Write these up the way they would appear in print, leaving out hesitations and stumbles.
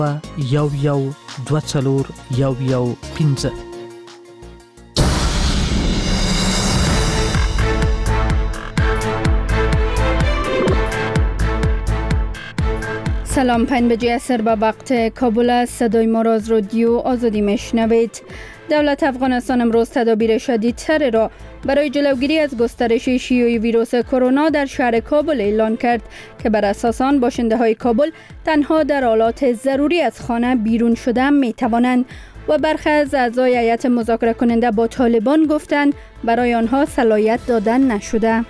یو دو څلور یو پنځه. سلام، 5 بجه عصر به وقت کابل است. صدای ما را از رادیو آزادی میشنوید. دولت افغانستان امروز تدابیر شدیدتر را برای جلوگیری از گسترش شیوع ویروس کرونا در شهر کابل اعلان کرد که بر اساس آن باشنده های کابل تنها در حالات ضروری از خانه بیرون شدن می توانند و برخی از اعضای هیئت مذاکره کننده با طالبان گفتند برای آنها صلاحیت دادن نشده.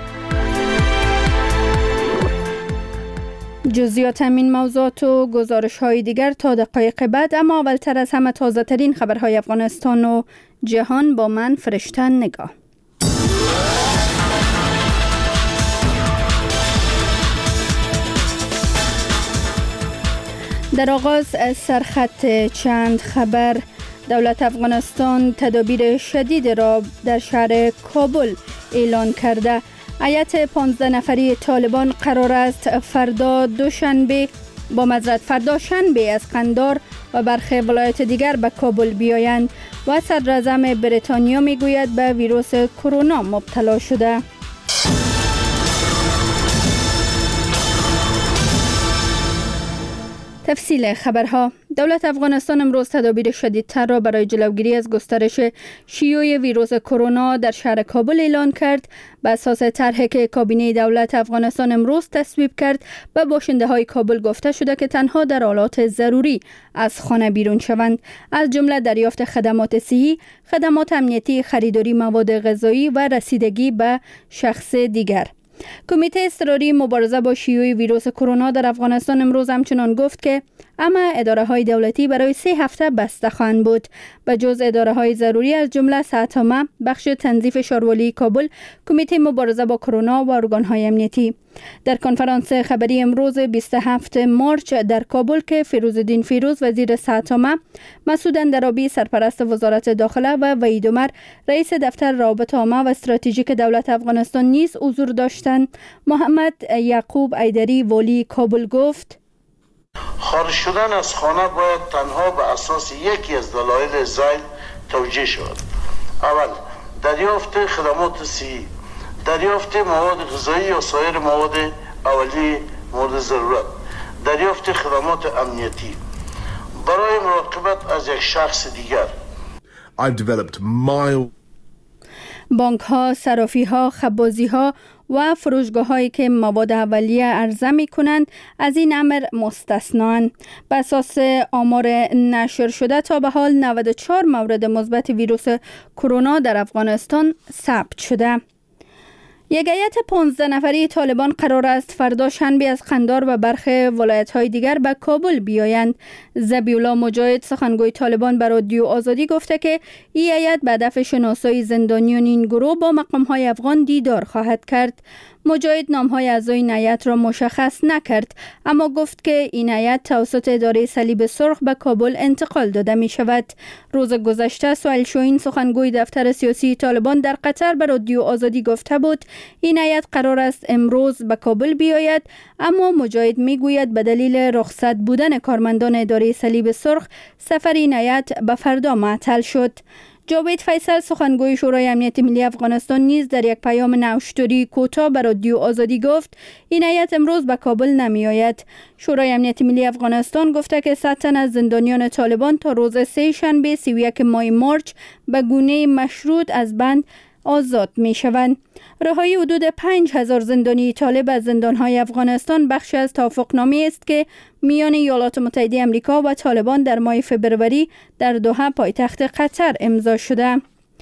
جزئیات این موضوعات و گزارش های دیگر تا دقایق بعد، اما اولتر از همه تازه ترین خبرهای افغانستان و جهان با من فرشته نگاه. در آغاز سرخط چند خبر. دولت افغانستان تدابیر شدید را در شهر کابل اعلان کرده. هیئت 15 نفری طالبان قرار است فردا شنبه از قندار و برخی ولایت دیگر به کابل بیایند و صدراعظم بریتانیا میگوید به ویروس کرونا مبتلا شده. تفصیل خبرها. دولت افغانستان امروز تدابیر شدیدتر را برای جلوگیری از گسترش شیوع ویروس کرونا در شهر کابل اعلان کرد. بر اساس طرحی که کابینه دولت افغانستان امروز تصویب کرد، به باشنده های کابل گفته شده که تنها در حالات ضروری از خانه بیرون شوند، از جمله دریافت خدمات صحی، خدمات امنیتی، خریداری مواد غذایی و رسیدگی به شخص دیگر. کمیته اضطراری مبارزه با شیوع ویروس کرونا در افغانستان امروز همچنان گفت که اما اداره‌های دولتی برای 3 هفته بسته خواهند بود. به جز اداره‌های ضروری از جمله ساتما، بخش تنظیف ښاروالي کابل، کمیته مبارزه با کرونا و ارگان‌های امنیتی. در کنفرانس خبری امروز 27 مارچ در کابل که فیروزالدین فیروز وزیر ساتما، مسعود اندرابی سرپرست وزارت داخله و وحید عمر رئیس دفتر روابط عامه و استراتژیک دولت افغانستان نیز حضور داشتند، محمد یعقوب ایدری والی کابل گفت: خارج شدن از خانه باید تنها به اساس یکی از دلایل زیل توجیه شود. اول، دریافت خدمات صحی، دریافت مواد غذایی و سایر مواد اولیه مورد ضرورت، دریافت خدمات امنیتی برای مراقبت از یک شخص دیگر. بانک ها، صرافی ها، خبازی ها و فروشگاه هایی که مواد اولیه عرضه می کنند از این امر مستثنان. به اساس آمار نشر شده تا به حال 94 مورد مثبت ویروس کرونا در افغانستان ثبت شده. یک هیئت 15 نفری طالبان قرار است فردا شنبه از قندار و برخی ولایت‌های دیگر به کابل بیایند. ذبیح‌الله مجاهد سخنگوی طالبان به رادیو آزادی گفته که این هیئت به هدف شناسایی زندانیان این گروه با مقام‌های افغان دیدار خواهد کرد. مجاهد نام‌های اعضای این هیئت را مشخص نکرد، اما گفت که این هیئت توسط اداره صلیب سرخ به کابل انتقال داده می شود. روز گذشته سهیل شاهین سخنگوی دفتر سیاسی طالبان در قطر به رادیو آزادی گفته بود این هیئت قرار است امروز به کابل بیاید، اما مجاهد می گوید به دلیل رخصت بودن کارمندان اداره صلیب سرخ سفر این هیئت به فردا معطل شد. جاوید فیصل سخنگوی شورای امنیت ملی افغانستان نیز در یک پیام نوشتاری کوتاه به رادیو آزادی گفت این هیئت امروز به کابل نمی آید. شورای امنیت ملی افغانستان گفته که 100 تن از زندانیان طالبان تا روز 3 شنبه 31 ماه مارچ به گونه مشروط از بند آزاد می شوند. رهایی حدود 5000 زندانی طالب از زندانهای افغانستان بخشی از توافقنامه است که میان ایالات متحده آمریکا و طالبان در ماه فوریه در دوحه پایتخت قطر امضا شده.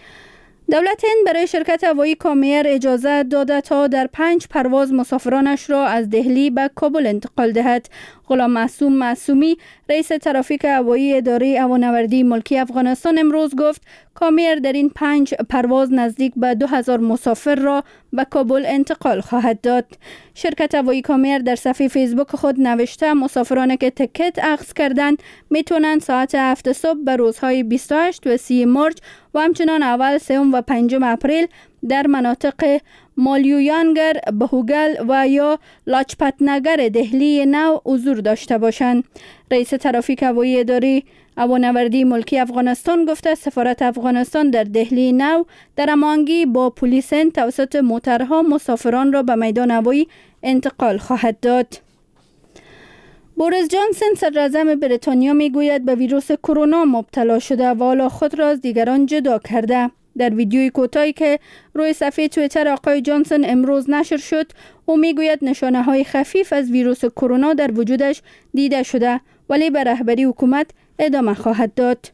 دولت هند برای شرکت هوایی کامیر اجازه داده تا در 5 پرواز مسافرانش را از دهلی به کابل انتقال دهد. غلام معصومی رئیس ترافیک هوایی اداره هوانوردی ملکی افغانستان امروز گفت کامیر در این 5 پرواز نزدیک به 2000 مسافر را به کابل انتقال خواهد داد. شرکت هوایی کامیر در صفحه فیسبوک خود نوشته مسافرانی که تکت اخذ کردند میتونند ساعت 7 صبح به روزهای 28 و 30 مارچ و همچنان اول 3 و 5 اپریل در مناطق مالیویانگر، بهوگل و یا لاجپت نگر دهلی نو حضور داشته باشند. رئیس ترافیک هوایی اداره هوانوردی ملکی افغانستان گفته سفارت افغانستان در دهلی نو در هماهنگی با پلیس هند توسط موترها مسافران را به میدان هوایی انتقال خواهد داد. بوریس جانسون صدراعظم بریتانیا میگوید به ویروس کرونا مبتلا شده و حالا خود را از دیگران جدا کرده. در ویدیوی کوتاهی که روی صفحه توییتر آقای جانسون امروز نشر شد، او میگوید نشانه های خفیف از ویروس کرونا در وجودش دیده شده ولی به رهبری حکومت ادامه خواهد داد.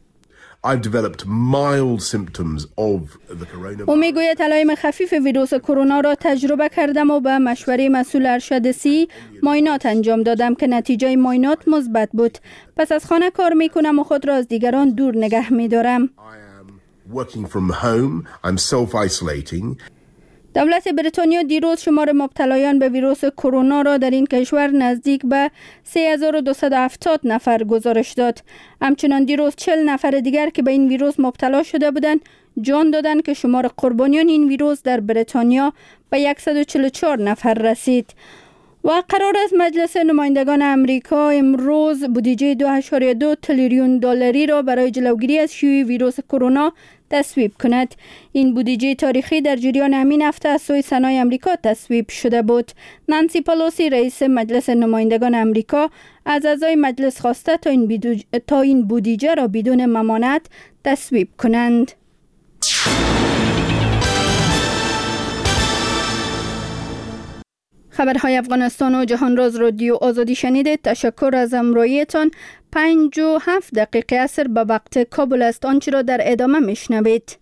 او میگوید علائم خفیف ویروس کرونا را تجربه کردم و به مشوره مسئول ارشد سی معاینات انجام دادم که نتیجه معاینات مثبت بود. پس از خانه کار میکنم و خود را از دیگران دور نگه میدارم. دولت بریتانیا دیروز شمار مبتلایان به ویروس کرونا را در این کشور نزدیک به 3270 نفر گزارش داد. همچنان دیروز 40 نفر دیگر که به این ویروس مبتلا شده بودند جان دادند که شمار قربانیان این ویروس در بریتانیا به 144 نفر رسید. و قرار است مجلس نمایندگان امریکا امروز بودجه 2.2 تریلیون دلاری را برای جلوگیری از شیوع ویروس کرونا تصویب کند. این بودجه تاریخی در جریان همین هفته از سوی سنای امریکا تصویب شده بود. نانسی پلوسی رئیس مجلس نمایندگان امریکا از اعضای مجلس خواسته تا این بودجه را بدون ممانعت تصویب کنند. خبرهای افغانستان و جهان راز رادیو آزادی شنیدید. تشکر از همراهیتان. 57 دقیقه عصر به وقت کابل است. آنچه را در ادامه میشنوید.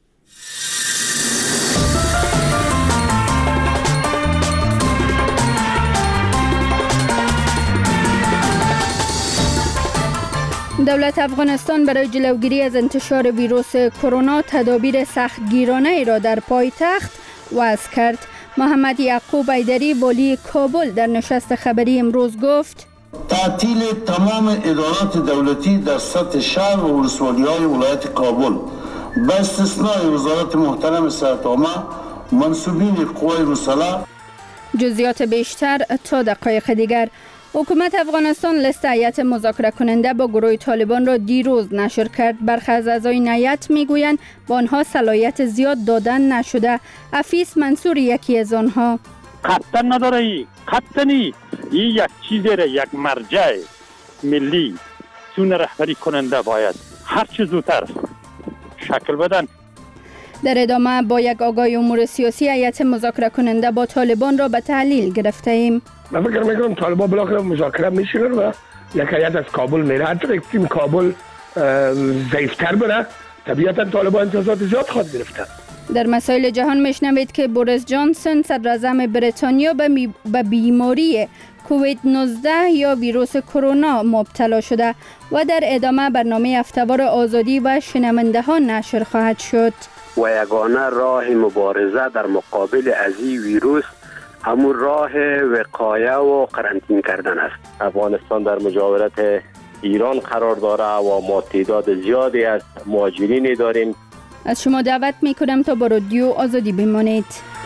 دولت افغانستان برای جلوگیری از انتشار ویروس کرونا تدابیر سختگیرانه را در پایتخت وضع کرد. محمد یعقوب ایدری والی کابل در نشست خبری امروز گفت تعطیل تمام ادارات دولتی در سطح شهر و ولسوالی‌های ولایت کابل به استثنای وزارت محترم صحت عامه، منصوبین قوای مسلح. جزئیات بیشتر تا دقایق دیگر. حکومت افغانستان لیست هیئت مذاکره کننده با گروه طالبان را دیروز نشر کرد. برخی از اعضای هیئت میگویند با آنها صلاحیت زیاد دادن نشده. حفیظ منصور یکی از آنها. قطعا نداره، قطعا این یک چیزه، یک مرجع ملی چون رهبری کننده باید هر چه زودتر شکل بدن. در ادامه با یک آگاهی امور سیاسی هیئت مذاکره کننده با طالبان را به تحلیل گرفته ایم. من فکر میکنم طالبان بالاخره مذاکره میشینن و یک هیئت از کابل میره. حتی یک تیم کابل ضعیفتر بره طبیعتا طالبان امتیازات زیاد خواهد گرفتن. در مسائل جهان میشنوید که بوریس جانسون صدراعظم بریتانیا به بیماری کووید 19 یا ویروس کرونا مبتلا شده و در ادامه برنامه هفته‌وار آزادی و شنونده ها نشر خواهد شد. و یگانه راه مبارزه در مقابل از این ویروس همون راه وقایه و قرنطینه کردن است. افغانستان در مجاورت ایران قرار داره و ما تعداد زیادی از مهاجرین داریم. از شما دعوت میکنم تا با رادیو آزادی بمانید.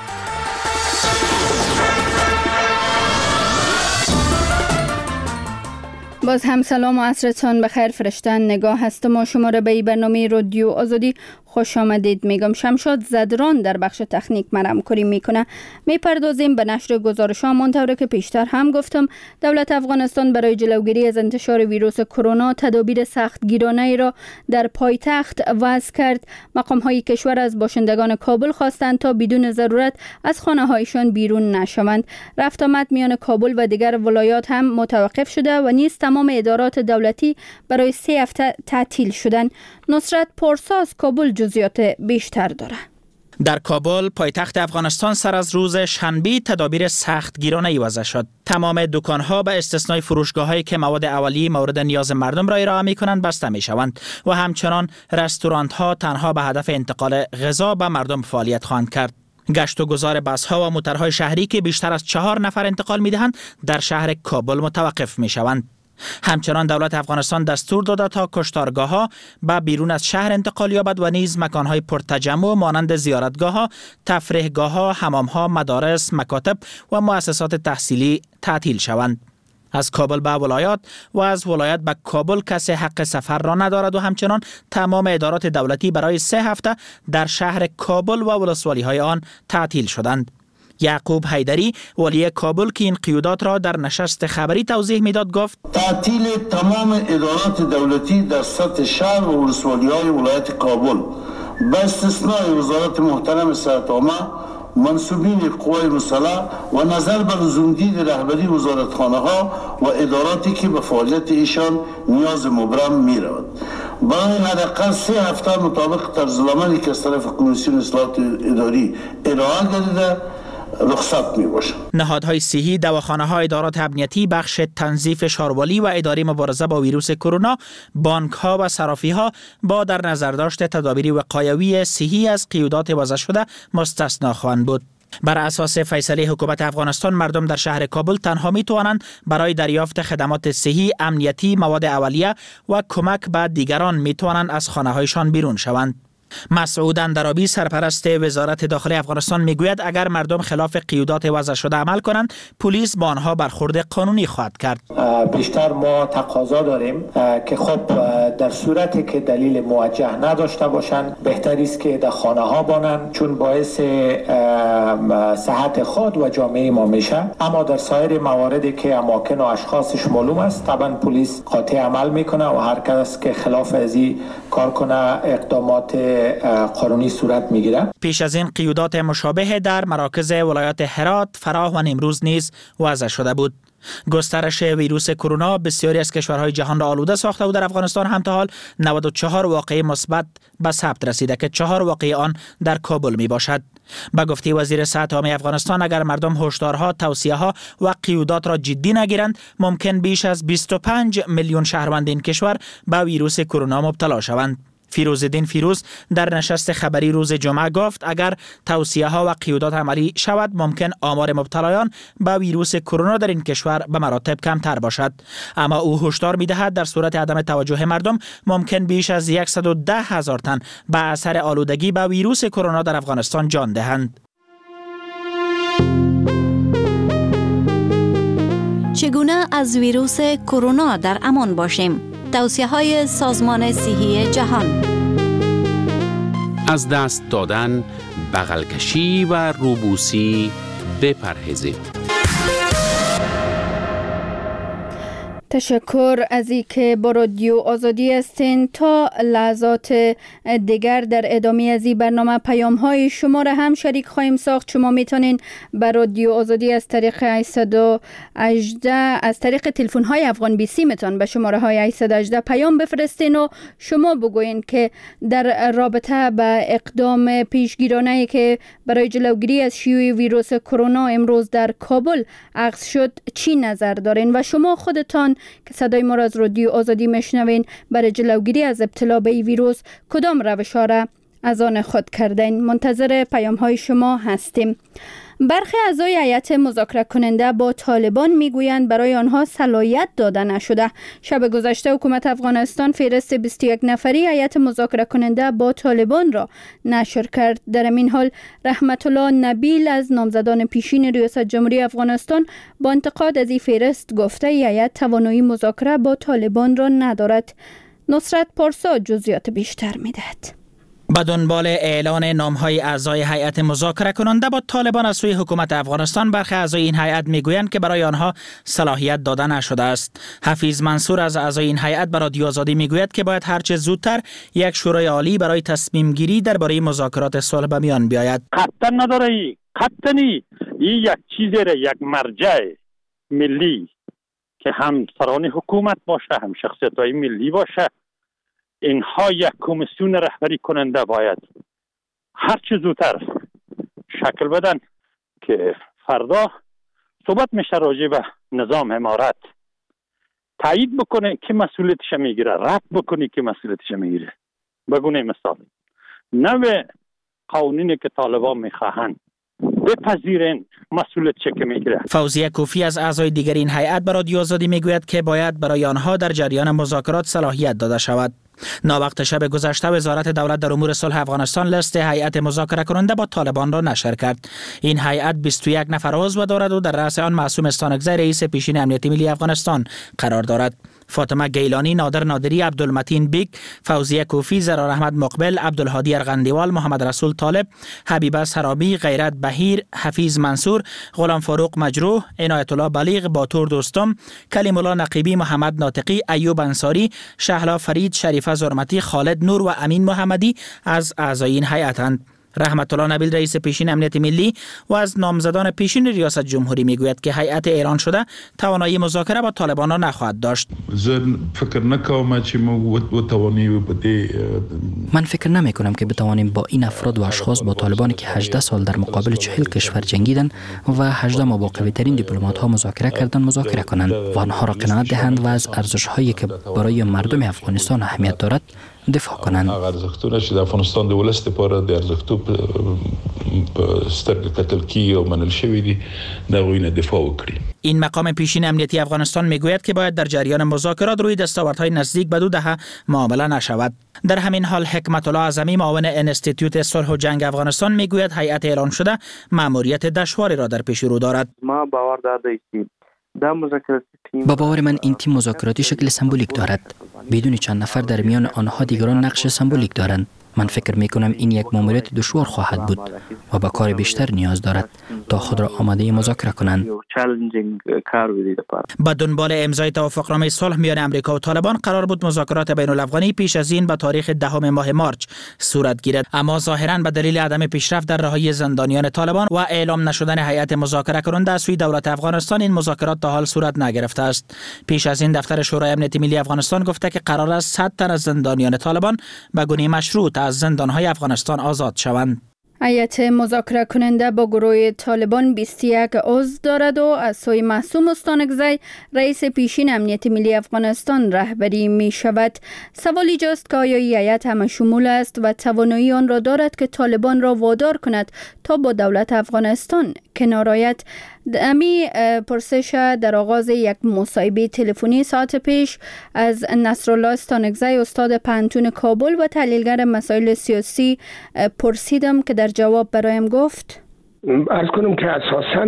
باز هم سلام و عصرتان بخیر. فرشتن نگاه هستم و شما را به این برنامه رادیو آزادی خوش آمدید میگم. شمشاد زدران در بخش تکنیک همکاری میکنه. میپردازیم به نشر گزارش ها. منطوره که پیشتر هم گفتم دولت افغانستان برای جلوگیری از انتشار ویروس کرونا تدابیر سختگیرانه را در پایتخت وضع کرد. مقام های کشور از باشندگان کابل خواستند تا بدون ضرورت از خانه هایشان بیرون نشوند. رفت آمد میان کابل و دیگر ولایات هم متوقف شده و نیز تمام ادارات دولتی برای 3 هفته تعطیل شدند. نصرت پرساز کابل جزئیات بیشتر داره. در کابل پایتخت افغانستان سر از روز شنبه تدابیر سختگیرانه وضع شد. تمام دکان‌ها به استثنای فروشگاه‌هایی که مواد اولیه مورد نیاز مردم را ارائه می‌کنند بسته می‌شوند و همچنان رستوران‌ها تنها به هدف انتقال غذا به مردم فعالیت خواهند کرد. گشت و گذار بس‌ها و موترهای شهری که بیشتر از 4 نفر انتقال می‌دهند در شهر کابل متوقف می‌شوند. همچنان دولت افغانستان دستور داده تا کشتارگاه‌ها به بیرون از شهر انتقال یابد و نیز مکان‌های پرتجمع مانند زیارتگاه‌ها، تفریحگاه‌ها، حمام‌ها، مدارس، مکاتب و مؤسسات تحصیلی تعطیل شوند. از کابل به ولایات و از ولایت به کابل کسی حق سفر را ندارد و همچنان تمام ادارات دولتی برای 3 هفته در شهر کابل و ولسوالی‌های آن تعطیل شدند. یعقوب حیدری والی کابل که این قیودات را در نشست خبری توضیح میداد گفت تعطیل تمام ادارات دولتی در سطح شهر و ولسوالی‌های ولایت کابل به استثنای وزارت محترم صحت عامه، منصوبین قوای مسلح و نظر بر لزومدید رهبری وزارتخانه‌ها و اداراتی که به فعالیت ایشان نیاز مبرم می‌رود. برای حداقل 3 هفته مطابق طرزالعملی که از طرف کمیسیون اصلاحات اداری ارائه گردیده رخصت می باشه. نهادهای صحی، دواخانه‌ها، ادارات امنیتی، بخش تنظیف شاروالی و اداره مبارزه با ویروس کرونا، بانک‌ها و صرافی‌ها با در نظر داشت تدابیر وقایوی صحی از قیودات وضع شده مستثنا خواهند بود. بر اساس فیصله حکومت افغانستان مردم در شهر کابل تنها می توانند برای دریافت خدمات صحی، امنیتی، مواد اولیه و کمک به دیگران می توانند از خانه‌هایشان بیرون شوند. مسعود اندرابی سرپرست وزارت داخلی افغانستان میگوید اگر مردم خلاف قیودات وضع شده عمل کنند پلیس با آنها برخورد قانونی خواهد کرد. بیشتر ما تقاضا داریم که خب در صورتی که دلیل موجه نداشته باشند بهتر است که در خانه ها بانند چون باعث صحت خود و جامعه ما میشه. اما در سایر مواردی که اماکن و اشخاصش معلوم است طبعا پلیس قاطع عمل میکنه و هر کس که خلاف از این کار کنه اقدامات قانونی صورت میگیره. پیش از این قیودات مشابه در مراکز ولایات هرات، فراه و نیمروز نیز وضع شده بود. گسترش ویروس کرونا بسیاری از کشورهای جهان را آلوده ساخته و در افغانستان هم تا حال 94 واقعه مثبت به ثبت رسیده که 4 واقعه آن در کابل می باشد. به گفته وزیر صحت عامه افغانستان اگر مردم هشدارها، توصیه‌ها و قیودات را جدی نگیرند ممکن بیش از 25 میلیون شهروند این کشور به ویروس کرونا مبتلا شوند. فیروزالدین فیروز در نشست خبری روز جمعه گفت اگر توصیه‌ها و قیودات عملی شود ممکن آمار مبتلایان به ویروس کرونا در این کشور به مراتب کمتر باشد. اما او هشدار می‌دهد در صورت عدم توجه مردم ممکن بیش از 110,000 تن به اثر آلودگی به ویروس کرونا در افغانستان جان دهند. چگونه از ویروس کرونا در امان باشیم؟ توصیه‌های سازمان صحی جهان: از دست دادن، بغل کشی و روبوسی بپرهیزید. تشکر از اینکه با رادیو آزادی هستین. تا لحظات دیگر در ادامه از این برنامه پیام های شما را هم شریک خواهیم ساخت. شما میتونین بر رادیو آزادی از طریق 818 از طریق تلفن های افغان بیسی میتون به شماره های 818 پیام بفرستین و شما بگوین که در رابطه با اقدام پیشگیرانه‌ای که برای جلوگیری از شیوع ویروس کرونا امروز در کابل اخذ شد چی نظر دارین و شما خودتان که صدای ما را از رادیو آزادی میشنوین برای جلوگیری از ابتلا به این ویروس کدام روش‌ها را از آن خود کردین؟ منتظر پیام های شما هستیم. برخی اعضای هیئت مذاکره کننده با طالبان میگویند برای آنها صلاحیت داده نشده. شب گذشته حکومت افغانستان فهرست 21 نفری هیئت مذاکره کننده با طالبان را نشر کرد. در این حال رحمت الله نبیل از نامزدان پیشین ریاست جمهوری افغانستان با انتقاد از این فهرست گفته هیئت توانایی مذاکره با طالبان را ندارد. نصرت پارسا جزئیات بیشتر میدهد. به دنبال اعلان نام‌های اعضای هیئت مذاکره کننده با طالبان از سوی حکومت افغانستان برخی اعضای این هیئت میگویند که برای آنها صلاحیت داده نشده است. حفیظ منصور از اعضای این هیئت به رادیو آزادی میگوید که باید هرچه زودتر یک شورای عالی برای تصمیم گیری درباره مذاکرات صلح به میان بیاید. قطعا نداره، قطعا این یک چیزی را یک مرجع ملی که هم سران حکومت باشه هم شخصیت‌های ملی باشه اینها یک کمیسیون رهبری کننده باید هر چه زودتر شکل بدن که فردا صحبت میشه راجع به نظام امارت تایید بکنه که مسئولیتش میگیره، رد بکنه که مسئولیتش میگیره. بگونه مثال نوع قوانینی که طالبان میخواهند بپذیرن مسئولیت چه که میگیره. فوزیه کوفی از اعضای دیگر این هیئت به رادیو آزادی میگوید که باید برای آنها در جریان مذاکرات صلاحیت داده شود. ناوقت شب گذشته وزارت دولت در امور صلح افغانستان لیست هیئت مذاکره کننده با طالبان را نشر کرد. این هیئت 21 نفر عضو دارد و در رأس آن معصوم استانکزی رئیس پیشین امنیت ملی افغانستان قرار دارد. فاطمه گیلانی، نادر نادری، عبدالمتین بیگ، فوزیه کوفی، زرار احمد مقبل، عبدالهادی ارغندیوال، محمد رسول طالب، حبیبه سرابی، غیرت بهیر، حفیظ منصور، غلام فاروق مجروح، عنایت الله بلیغ، باتور دوستم، کلیم الله نقیبی، محمد ناطقی، ایوب انصاری، شهلا فرید، شریفه زرمتی، خالد نور و امین محمدی از اعضای این هیئتند. رحمت الله نبیل رئیس پیشین امنیت ملی و از نامزدان پیشین ریاست جمهوری میگوید که هیئت اعلان شده توانایی مذاکره با طالبان را نخواهد داشت. من فکر نمی کنم که بتوانیم با این افراد و اشخاص با طالبانی که 18 سال در مقابل 40 کشور جنگیدند و 18 ماه با قوی ترین دیپلمات ها مذاکره کردند مذاکره کنند و آنها را قناعت دهند و از ارزش هایی که برای مردم افغانستان اهمیت دارد دفاع کنند. ارزښتونه چې د افغانستان د ولس لپاره د ارزښتو سترګې کتل کیږي او منل شوي دي د هغوی نه دفاع وکړي. این مقام پیشین امنیتی افغانستان میگوید که باید در جریان مذاکرات روی دستاوردهای نزدیک به 2 دهه معامله نشود. در همین حال حکمت الله اعظمی معاون انستیتوت صلح و جنگ افغانستان میگوید هیئت اعلان شده مأموریت دشواری را در پیش رو دارد. ما باور داریم که با باور من این تیم مذاکراتی شکل سمبولیک دارد. بدون چند نفر در میان آنها دیگران نقش سمبولیک دارند. من فکر می کنم این یک مأموریت دشوار خواهد بود و با کار بیشتر نیاز دارد تا خود را آماده مذاکره کنند. با دنبال امضای توافقنامه صلح میان امریکا و طالبان قرار بود مذاکرات بین الافغانی پیش از این به تاریخ 10 ماه مارچ صورت گیرد، اما ظاهرا به دلیل عدم پیشرفت در رهایی زندانیان طالبان و اعلام نشدن هیئت مذاکره کننده از سوی دولت افغانستان این مذاکرات تا حال صورت نگرفته است. پیش از این دفتر شورای امنیت ملی افغانستان گفته که قرار است 100 تن از زندانیان طالبان به گونه مشروط از زندانهای افغانستان آزاد شوند. هیئت مذاکره کننده با گروه طالبان 21 عضو دارد و از سوی معصوم استانکزی رئیس پیشین امنیت ملی افغانستان رهبری می شود. سوال ایجاست که آیا این هیئت همه شمول است و توانایی آن را دارد که طالبان را وادار کند تا با دولت افغانستان کنار آید. امی پرسش در آغاز یک مصاحبه تلفنی ساعت پیش از نصرالله استانکزی استاد پانتون کابل و تحلیلگر مسائل سیاسی پرسیدم که در جواب برایم گفت عرض کنم که اساساً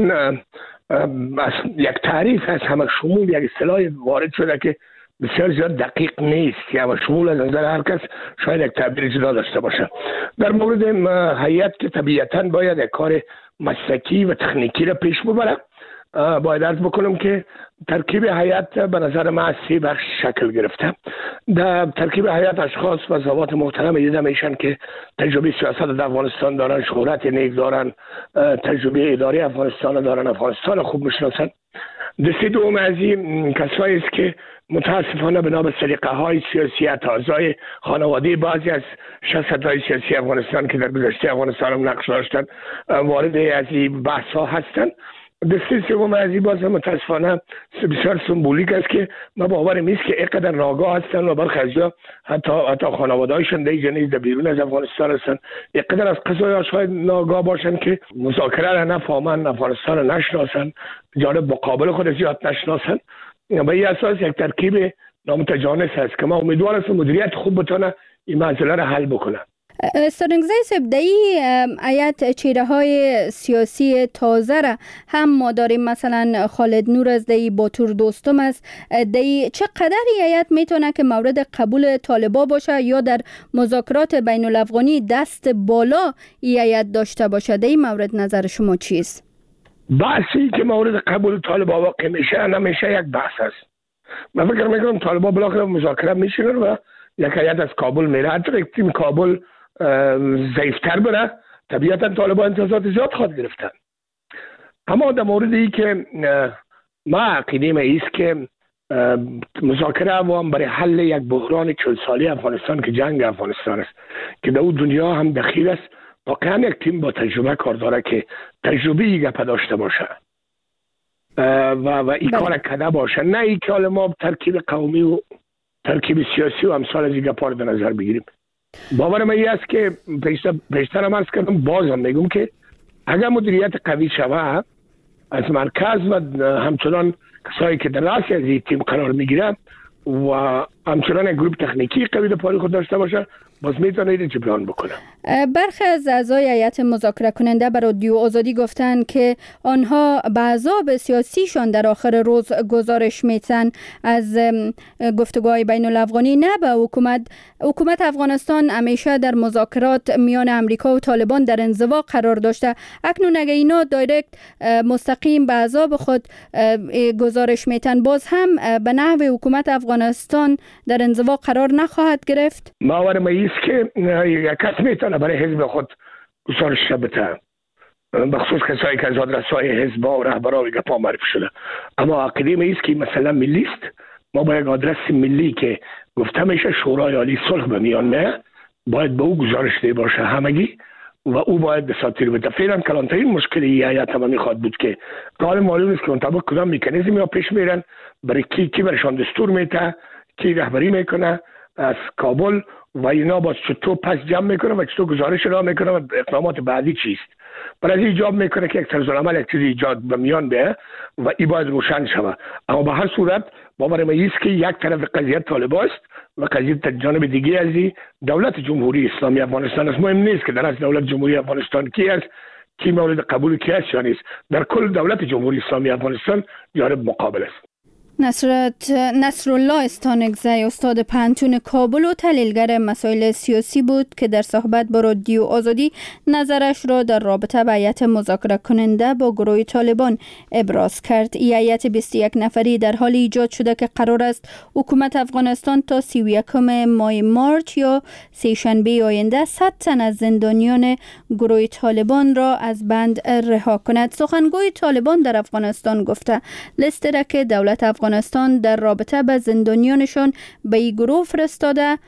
یک تعریف از همه شمول یک اصطلاح وارد شده که بسیار زیاد دقیق نیست. همه شمول از نظر هر کس شاید یک تعبیر جدا داشته باشه. در مورد هیئت که طبیعتاً باید یک کار مسلکی و تکنیکی را پیش ببره، باید عرض بکنم که ترکیب هیئت به نظر من از 3 بخش شکل گرفته. در ترکیب هیئت اشخاص و ذوات محترم دیده میشن که تجربه سیاست در افغانستان دارن، شهرت نیک دارن، تجربه اداری افغانستان دارن، افغانستان خوب میشناسن. دسته دوم از این کسایی است که متاسفانه بنا به سلیقه های سیاسی اعضای خانواده بعضی از شخصیت‌های سیاسی افغانستان که در گذشته افغانستان هم نقش داشتن وارد از این بحث ها هستند. دسته سوم از این باز متاسفانه بسیار سمبولیک است که ما باورم نیست که اینقدر ناگاه هستن و برخی از حتی خانواده‌هایشون دیگه نیز در بیرون از افغانستان هستن، اینقدر از قضایا شاید ناگاه باشن که مذاکره را نفهمن، افغانستان را نشناسن، جانب مقابل خود زیاد نشناسن. به این اساس یک ترکیب نامتجانس هست که ما امیدوار هستم مدیریت خوب بتونه این مسئله را حل بکنه. استانکزی صاحب در این هیئت چهره‌های سیاسی تازه را هم ما داریم، مثلا خالد نور از در باتور دوستم است. در چقدر هیئت میتونه که مورد قبول طالبا باشه یا در مذاکرات بین الافغانی دست بالا این هیئت داشته باشه؟ در این مورد نظر شما چیست؟ بحثی که مورد قبول طالبا واقع میشه نمیشه یک بحث است. من فکر میکنم طالبا بالاخره مذاکره میشینن و یک هیئت از کابل میره. حتی یک تیم کابل ضعیفتر بره طبیعتا طالبا امتیازات زیاد خواهد گرفتن. اما در مورد ای که ما عقیدیم ایست که مذاکره عوام برای حل یک بحران 40 سالی افغانستان که جنگ افغانستان است که در دنیا هم دخیل است، واقعا یک تیم با تجربه کار داره که تجربه گپ داشته باشه و این کار کده باشه، نه ای که حالا ما ترکیب قومی و ترکیب سیاسی و امثال از این گپا رو در نظر بگیریم. باور من این است که پیشتر هم عرض کردم، بازم میگم که اگر مدیریت قوی شود از مرکز و همچنان کسایی که در رأس از این تیم قرار میگیره و همچنان گروه تکنیکی قوی در پای خود داشته باشه، باز میتونه این جبران بکنه. برخی از اعضای هیئت مذاکره کننده بر رادیو آزادی گفتند که آنها به احزاب سیاسیشان در آخر روز گزارش میتن از گفتگوهای بین الافغانی، نه به حکومت. حکومت افغانستان همیشه در مذاکرات میان امریکا و طالبان در انزوا قرار داشته. اکنون اگه اینا دایرکت مستقیم به احزاب خود گزارش میتن، باز هم به نحو حکومت افغانستان در انزوا قرار نخواهد گرفت. باور ما است که یک کس میتونه برای حزب خود گزارش بده، بخصوص کسایی که از آدرس‌های حزب و رهبران گپا معرفی شده. اما عقیده ما است که مثلا ملی است، ما با یک آدرس ملی که گفته میشه شورای عالی صلح به میان میاد، باید به او گزارش ده باشه همگی و او باید دستور بده. فعلا کلانترین مشکل هیئت هم میخواد بود که حال معلوم است که اون طبق کدام مکانیزمی یا پیش میرن، برای کی برشان دستور میده، کی رهبری میکنه از کابل و اینا باز چطور پس جمع میکنه و چطور گزارش را میکنه و اقدامات بعدی چیست. برای ایجاب میکنه که یک طرز العمل یک چیزی ایجاد به میان بیه و این باید روشن شود. اما به هر صورت باور ما است که یک طرف قضیه طالبان است و قضیه جانب دیگه از دولت جمهوری اسلامی افغانستان است. مهم نیست که در از دولت جمهوری افغانستان کی است، کی مورد قبول کی است یا نیست. در کل دولت جمهوری اسلامی افغانستان جانب مقابل است. نصرالله استانکزی، استاد پنهتون کابل و تحلیلگر مسائل سیاسی بود که در صحبت با رادیو آزادی نظرش را در رابطه با هیئت مذاکره کننده با گروه طالبان ابراز کرد. این هیئت 21 نفری در حال ایجاد شده که قرار است حکومت افغانستان تا 31 ماه مارچ یا سه‌شنبه آینده 100 تن از زندانیان گروه طالبان را از بند رها کند. سخنگوی طالبان در افغانستان گفته لیست را که دولت افغانستان در رابطه با زندانیانشان به این گروه فرستاده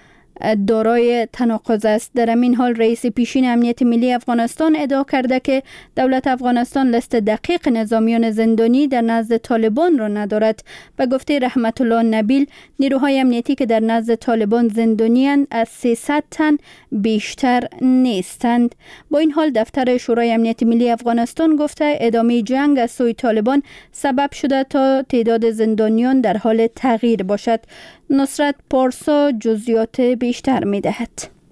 دارای تناقض است. در همین حال رئیس پیشین امنیت ملی افغانستان ادعا کرده که دولت افغانستان لیست دقیق نظامیان زندانی در نزد طالبان را ندارد. به گفته رحمت الله نبیل، نیروهای امنیتی که در نزد طالبان زندانیان از 300 تن بیشتر نیستند. با این حال دفتر شورای امنیت ملی افغانستان گفته ادامه جنگ از سوی طالبان سبب شده تا تعداد زندانیان در حال تغییر باشد. نصرت پارسا جزئیات بیشتر می‌دهد.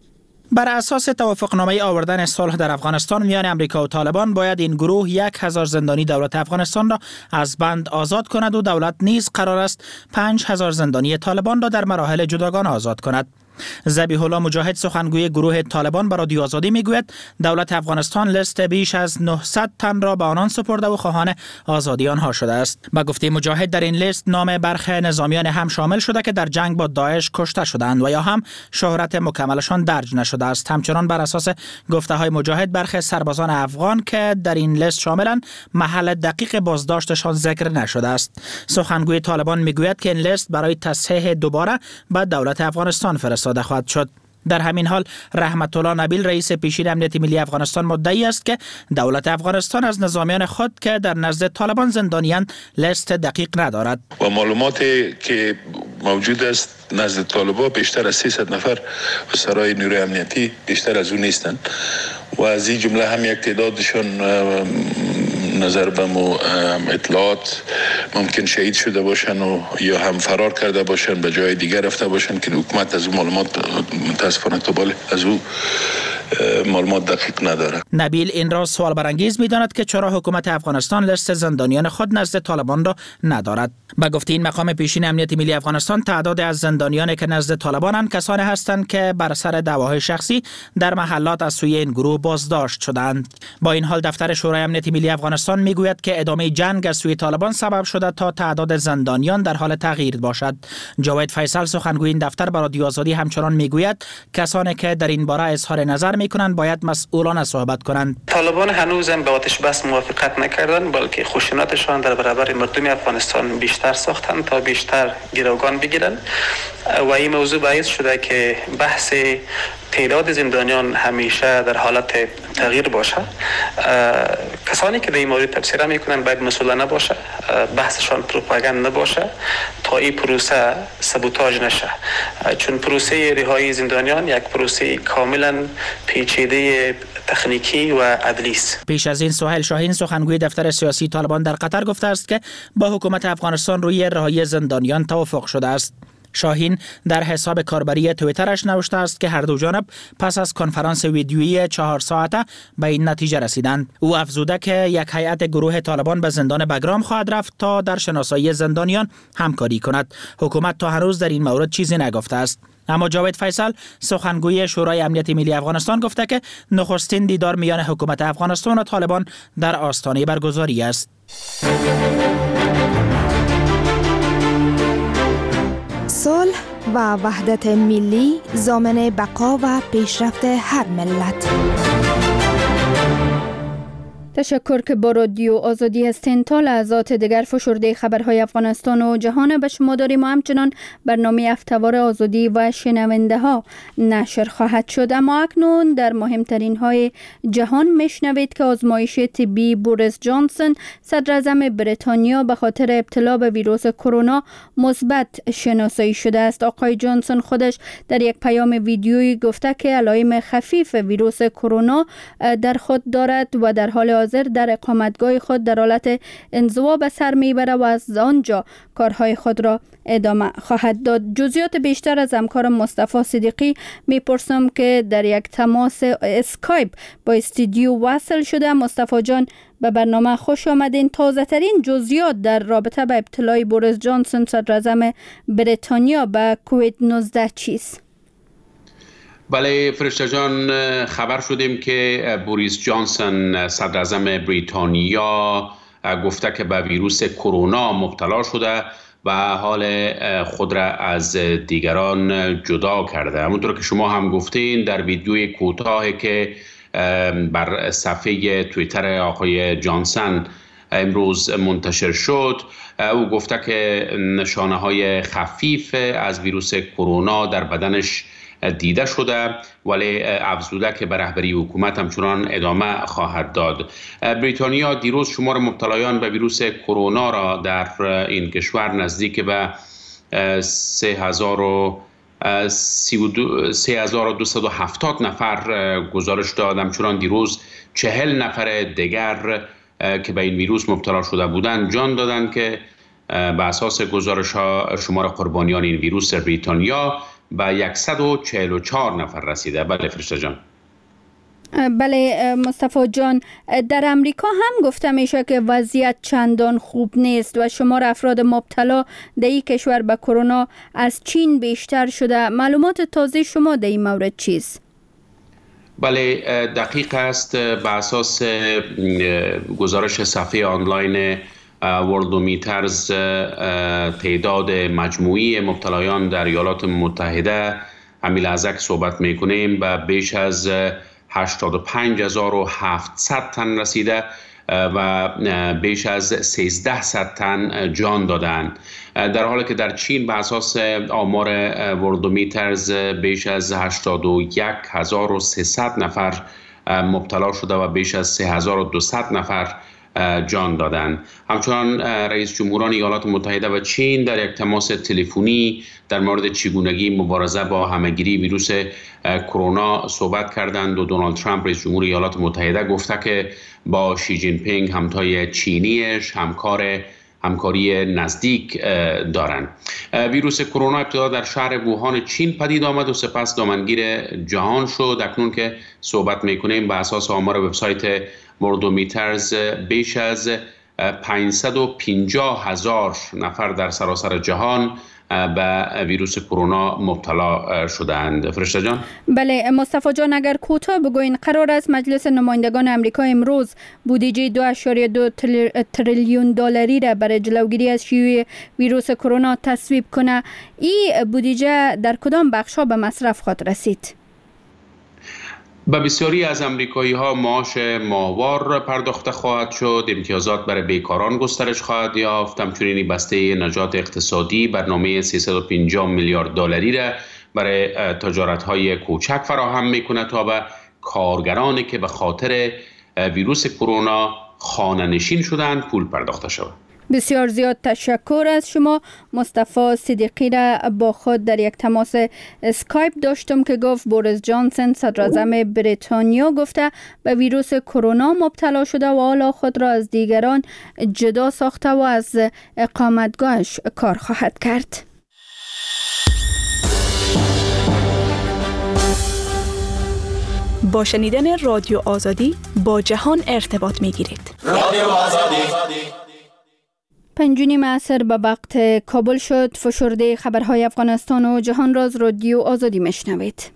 بر اساس توافقنامه آوردن صلح در افغانستان میان امریکا و طالبان باید این گروه 1000 زندانی دولت افغانستان را از بند آزاد کند و دولت نیز قرار است 5000 زندانی طالبان را در مراحل جداگانه آزاد کند. ذبیح الله مجاهد، سخنگوی گروه طالبان، به رادیو آزادی میگوید دولت افغانستان لیست بیش از 900 تن را به آنان سپرده و خواهان آزادی آنها شده است. به گفته مجاهد در این لیست نام برخی نظامیان هم شامل شده که در جنگ با داعش کشته شدند و یا هم شهرت مکملشان درج نشده است. همچنان بر اساس گفته های مجاهد برخی سربازان افغان که در این لیست شاملند محل دقیق بازداشتشان ذکر نشده است. سخنگوی طالبان میگوید که این لیست برای تصحیح دوباره به دولت افغانستان فرستاده خواهد شد. در همین حال رحمت الله نبیل، رئیس پیشین امنیت ملی افغانستان، مدعی است که دولت افغانستان از نظامیان خود که در نزد طالبان زندانیان لیست دقیق ندارد و معلوماتی که موجود است نزد طالبان بیشتر از 300 نفر و سرای نیروی امنیتی بیشتر از اون نیستند و از این جمله هم یک تعدادشان نظر به اطلاعات ممکن شهید شده باشن و یا هم فرار کرده باشن، به جای دیگر رفته باشن که حکومت از اون معلومات متاسفانه قبل از اون معلومات دقیق نداره. نبیل این را سوال برانگیز می‌داند که چرا حکومت افغانستان لیست زندانیان خود نزد طالبان را ندارد. به گفته این مقام پیشین امنیت ملی افغانستان، تعداد از زندانیانی که نزد طالبانند کسانی هستند که بر سر دعواهای شخصی در محلات از سوی این گروه بازداشت شدند. با این حال دفتر شورای امنیت ملی افغانستان میگوید که ادامه جنگ از سوی طالبان سبب شده تا تعداد زندانیان در حال تغییر باشد. جاوید فیصل، سخنگوی این دفتر، به رادیو آزادی همچنان میگوید کسانی که در این باره اظهار نظر میکنند باید مسئولانه صحبت کنند. طالبان هنوز هم به آتش بس موافقت نکردند، بلکه خشونتشان در برابر مردم افغانستان بیشتر ساختند تا بیشتر گروگان بگیرند و این موضوع باعث شده که بحث تعداد زندانیان همیشه در حالت تغییر باشه. کسانی که در این مورد تبصره میکنن باید مسئولانه باشه، بحثشان پروپاگاند نباشه تا این پروسه سبوتاژ نشه، چون پروسه رهایی زندانیان یک پروسه کاملا پیچیده تکنیکی و عدلی است. پیش از این سهیل شاهین سخنگوی دفتر سیاسی طالبان در قطر گفته است که با حکومت افغانستان روی رهایی زندانیان توافق شده است. شاهین در حساب کاربری توییترش نوشته است که هر دو جانب پس از کنفرانس ویدیویی 4 ساعته به این نتیجه رسیدند. او افزوده که یک هیئت گروه طالبان به زندان بگرام خواهد رفت تا در شناسایی زندانیان همکاری کند. حکومت تا هنوز در این مورد چیزی نگفته است. اما جاوید فیصل سخنگوی شورای امنیت ملی افغانستان گفته که نخستین دیدار میان حکومت افغانستان و طالبان در آستانه برگزاری است. صلح و وحدت ملی ضامن بقا و پیشرفت هر ملت. تشکر که با رادیو آزادی هستین. تا لحظات دیگر فشرده خبرهای افغانستان و جهان به شما داریم و همچنان برنامه هفته‌وار آزادی و شنونده ها نشر خواهد شد. اما اکنون در مهمترین های جهان میشنوید که آزمایش طبی بوریس جانسون صدر اعظم بریتانیا به خاطر ابتلا به ویروس کرونا مثبت شناسایی شده است. آقای جانسون خودش در یک پیام ویدیویی گفته که علائم خفیف ویروس کرونا در خود دارد و در حال حاضر در اقامتگاه خود در حالت انزوا به سر میبره و از آنجا کارهای خود را ادامه خواهد داد. جزئیات بیشتر از همکارم مصطفی صدیقی میپرسم که در یک تماس اسکایپ با استودیو وصل شده. مصطفی جان، به برنامه خوش آمدین. تازه ترین جزئیات در رابطه به ابتلای بوریس جانسون صدر اعظم بریتانیا به کووید 19 چیست؟ بله فرشته جان، خبر شدیم که بوریس جانسون صدر اعظم بریتانیا گفته که به ویروس کرونا مبتلا شده و حال خود را از دیگران جدا کرده. همونطور که شما هم گفتین در ویدیوی کوتاهی که بر صفحه توییتر آقای جانسون امروز منتشر شد، او گفته که نشانه های خفیف از ویروس کرونا در بدنش دیده شده، ولی افزوده که به رهبری حکومت همچنان ادامه خواهد داد. بریتانیا دیروز شمار مبتلایان به ویروس کرونا را در این کشور نزدیک به 3270 نفر گزارش داد. همچنان دیروز 40 نفر دیگر که به این ویروس مبتلا شده بودند جان دادند که به اساس گزارش ها شمار قربانیان این ویروس در بریتانیا به 144 نفر رسیده. بله فرشته جان. بله مصطفی جان، در امریکا هم گفته میشه که وضعیت چندان خوب نیست و شمار افراد مبتلا در این کشور به کرونا از چین بیشتر شده. معلومات تازه شما در این مورد چیست؟ بله دقیق است. به اساس گزارش صفحه آنلاین ورلدومیترز تعداد مجموعی مبتلایان در ایالات متحده همین لحظه که صحبت میکنیم به بیش از 85700 تن رسیده و بیش از 1300 تن جان دادند، در حالی که در چین به اساس آمار ورلدومیترز بیش از 81300 نفر مبتلا شده و بیش از 3200 نفر جان دادند. همچنان رئیس جمهوران ایالات متحده و چین در یک تماس تلفنی در مورد چگونگی مبارزه با همهگیری ویروس کرونا صحبت کردند و دونالد ترامپ رئیس جمهور ایالات متحده گفته که با شی جین پینگ همتای چینیش همکاری نزدیک دارند. ویروس کرونا ابتدا در شهر ووهان چین پدید آمد و سپس دامنگیر جهان شد. اکنون که صحبت میکنیم به اساس آمار وبسایت ورلدومیترز بیش از 550,000 نفر در سراسر جهان به ویروس کرونا مبتلا شدند. فرشته جان؟ بله مصطفی جان، اگر کوتاه بگوین قرار است مجلس نمایندگان آمریکا امروز بودجه 2.2 تریلیون دلاری را برای جلوگیری از شیوع ویروس کرونا تصویب کنه. این بودجه در کدام بخش‌ها به مصرف خواهد رسید؟ به بسیاری از امریکایی ها معاش ماهوار پرداخته خواهد شد، امتیازات برای بیکاران گسترش خواهد یافت، همچنین بسته نجات اقتصادی برنامه 350 میلیارد دلاری را برای تجارت‌های کوچک فراهم میکنه تا به کارگرانی که به خاطر ویروس کرونا خانه‌نشین شدند پول پرداخته شود. بسیار زیاد تشکر از شما. مصطفی صدیقی را با خود در یک تماس اسکایپ داشتم که گفت بوریس جانسن صدراعظم بریتانیا گفته به ویروس کرونا مبتلا شده و حالا خود را از دیگران جدا ساخته و از اقامتگاهش کار خواهد کرد. با شنیدن رادیو آزادی با جهان ارتباط می گیرید. رادیو آزادی 5:30 عصر به وقت کابل شد. فشرده خبرهای افغانستان و جهان را از رادیو آزادی میشنوید.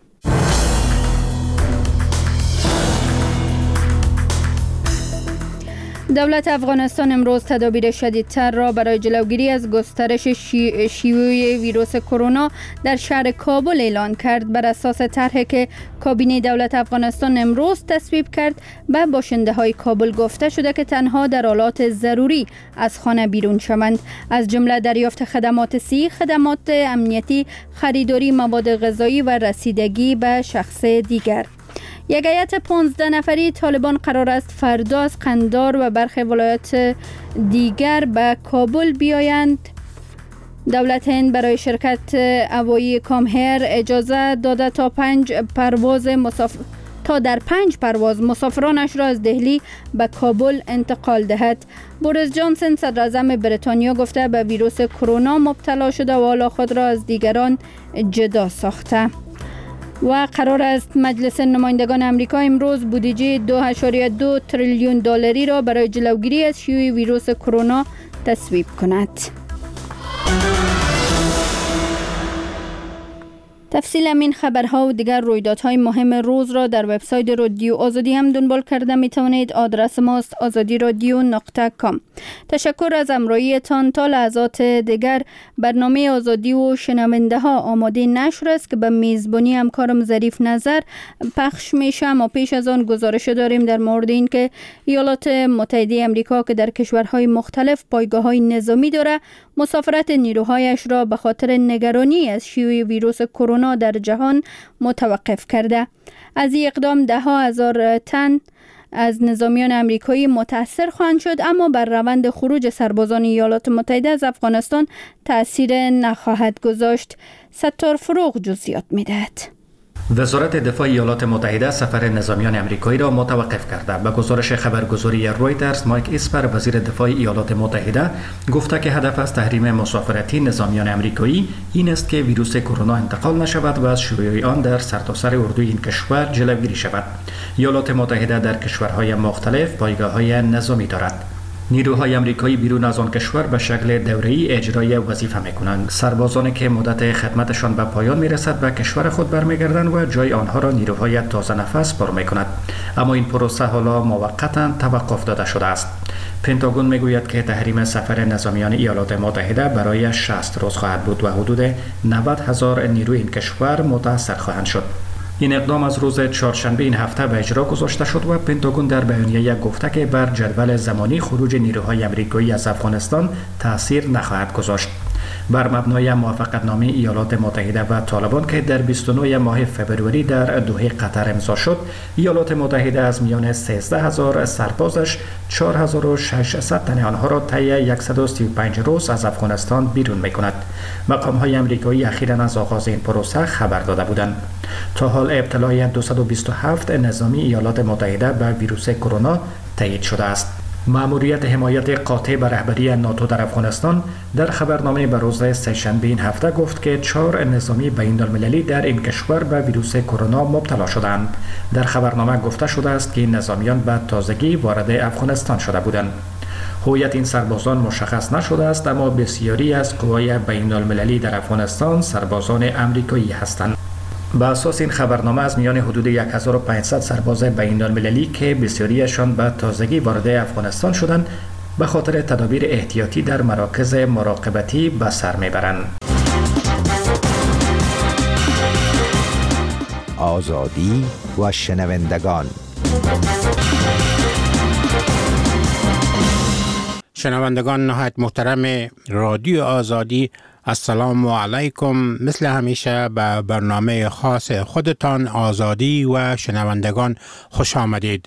دولت افغانستان امروز تدابیر شدیدتر را برای جلوگیری از گسترش شیوع ویروس کرونا در شهر کابل اعلان کرد. بر اساس طرحی که کابینه دولت افغانستان امروز تصویب کرد، به باشنده های کابل گفته شده که تنها در حالات ضروری از خانه بیرون شوند، از جمله دریافت خدمات صحی، خدمات امنیتی، خریداری مواد غذایی و رسیدگی به شخص دیگر. یک هیئت 15 نفری طالبان قرار است فردا از قندار و برخی ولایات دیگر به کابل بیایند. دولت هند برای شرکت هوایی کامهر اجازه داده تا در 5 پرواز مسافرانش را از دهلی به کابل انتقال دهد. بوریس جانسن صدراعظم بریتانیا گفته به ویروس کرونا مبتلا شده و حالا خود را از دیگران جدا ساخته. و قرار است مجلس نمایندگان آمریکا امروز بودجه 2.2 تریلیون دلاری را برای جلوگیری از شیوع ویروس کرونا تصویب کند. تفصیل این خبرها و دیگر رویدادهای مهم روز را در وبسایت رادیو آزادی هم دنبال کرده می توانید. آدرس ماست azadiradio.com. تشکر از همراهیتان. تا لحظات دیگر برنامه آزادی و شنونده ها آماده نشر است که به میزبانی همکارم ظریف نظر پخش میشه. اما پیش از آن گزارش داریم در مورد این که ایالات متحده آمریکا که در کشورهای مختلف پایگاه‌های نظامی داره، مسافرت نیروهایش را به خاطر نگرانی از شیوع ویروس کرونا در جهان متوقف کرده. از این اقدام 10,000 تن از نظامیان آمریکایی متاثر خواهند شد، اما بر روند خروج سربازان ایالات متحده از افغانستان تأثیر نخواهد گذاشت. ستار فروغ جزئیات می‌دهد. وزارت دفاع ایالات متحده سفر نظامیان آمریکایی را متوقف کرده. به گزارش خبرگزاری رویترز، مایک اسپر وزیر دفاع ایالات متحده گفته که هدف از تحریم مسافرتی نظامیان آمریکایی این است که ویروس کرونا انتقال نشود و از شیوع آن در سرتاسر اردوی این کشور جلوگیری شود. ایالات متحده در کشورهای مختلف پایگاه‌های نظامی دارد. نیروهای آمریکایی بیرون از آن کشور به شکل دوره‌ای اجرای وظیفه می‌کنند. سربازانی که مدت خدمتشان به پایان می‌رسد به کشور خود برمیگردند و جای آنها را نیروهای تازه نفس پر می‌کند. اما این پروسه حالا موقتاً توقف داده شده است. پنتاگون میگوید که تحریم سفر نظامیان ایالات متحده برای 60 روز خواهد بود و حدود 90,000 نیروی این کشور متاثر خواهند شد. این اقدام از روز چهارشنبه این هفته به اجرا گذاشته شد و پنتاگون در بیانیه گفته که بر جدول زمانی خروج نیروهای آمریکایی از افغانستان تأثیر نخواهد گذاشت. بر مبنای موافقتنامه ایالات متحده و طالبان که در 29 ماه فبروری در دوحه قطر امضا شد، ایالات متحده از میان 13,000 سربازش 4,600 تن آنها را طی 135 روز از افغانستان بیرون می‌کند. مقام‌های آمریکایی اخیراً از آغاز این پروسه خبر داده بودند. تا حال ابتلای 227 نظامی ایالات متحده به ویروس کرونا تایید شده است. مأموریت حمایت قاطع به رهبری ناتو در افغانستان در خبرنامه به روز سه‌شنبه این هفته گفت که 4 نظامی بین‌المللی در این کشور به ویروس کرونا مبتلا شدند. در خبرنامه گفته شده است که این نظامیان به تازگی وارد افغانستان شده بودند. هویت این سربازان مشخص نشده است، اما بسیاری از قوای بین‌المللی در افغانستان سربازان آمریکایی هستند. به اساس این خبرنامه از میان حدود 1500 سرباز بین‌المللی که بسیاریشان به تازگی وارد افغانستان شدند، به خاطر تدابیر احتیاطی در مراکز مراقبتی به سر میبرند. آزادی و شنوندگان. شنوندگان نهایت محترم رادیو آزادی، السلام علیکم. مثل همیشه به برنامه خاص خودتان آزادی و شنوندگان خوش آمدید.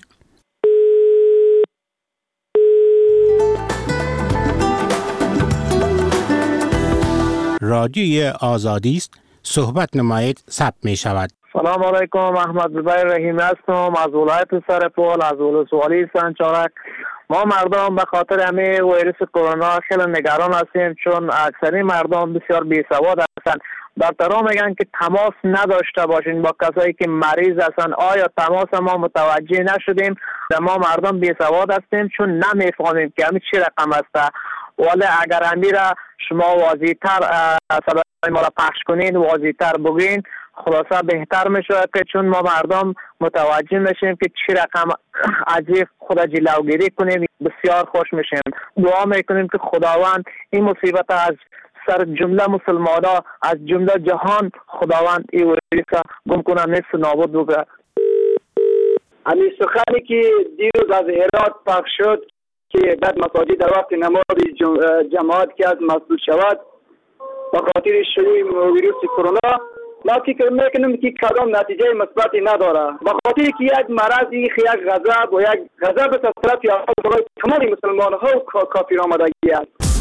رادیوی آزادی است. صحبت نمایید ثبت می شود. سلام علیکم. احمد زبیر رحیم هستم از ولایت سرپل از ولسوالی سنچارک. ما مردم به خاطر همه ویروس کرونا خیلی نگران هستیم، چون اکثری مردم بسیار بی‌سواد هستند. دکترها میگن که تماس نداشته باشین با کسایی که مریض هستند. آیا تماس ما متوجه نشدیم؟ ما مردم بی‌سواد هستیم چون نمیفهمیم که همین چی رقم است. ولی اگر همین را شما واضح‌تر صدای ما را پخش کنین، واضح‌تر بگین، خلاصه بهتر میشه که چون ما مردم متوجه میشیم که چی رقم عجیب خدا جلوگیری کنیم. بسیار خوش میشیم. دعا میکنیم که خداوند این مصیبت از سر جمله مسلمانا، از جمله جهان، خداوند این ویروس گم کنه، نیست نابود بگه. همین سخنی که دیروز از هرات پخش شد که بعد مساجد در وقت نماز جماعت که از مسدود شود با خاطر شیوع ویروس کرونا، ما فکر میکنم که کدام نتیجه مثبتی نداره. با خاطر که یک مرض، یک غضب و یک غضب طرف برای تمام مسلمان ها و کافر آمدگی است.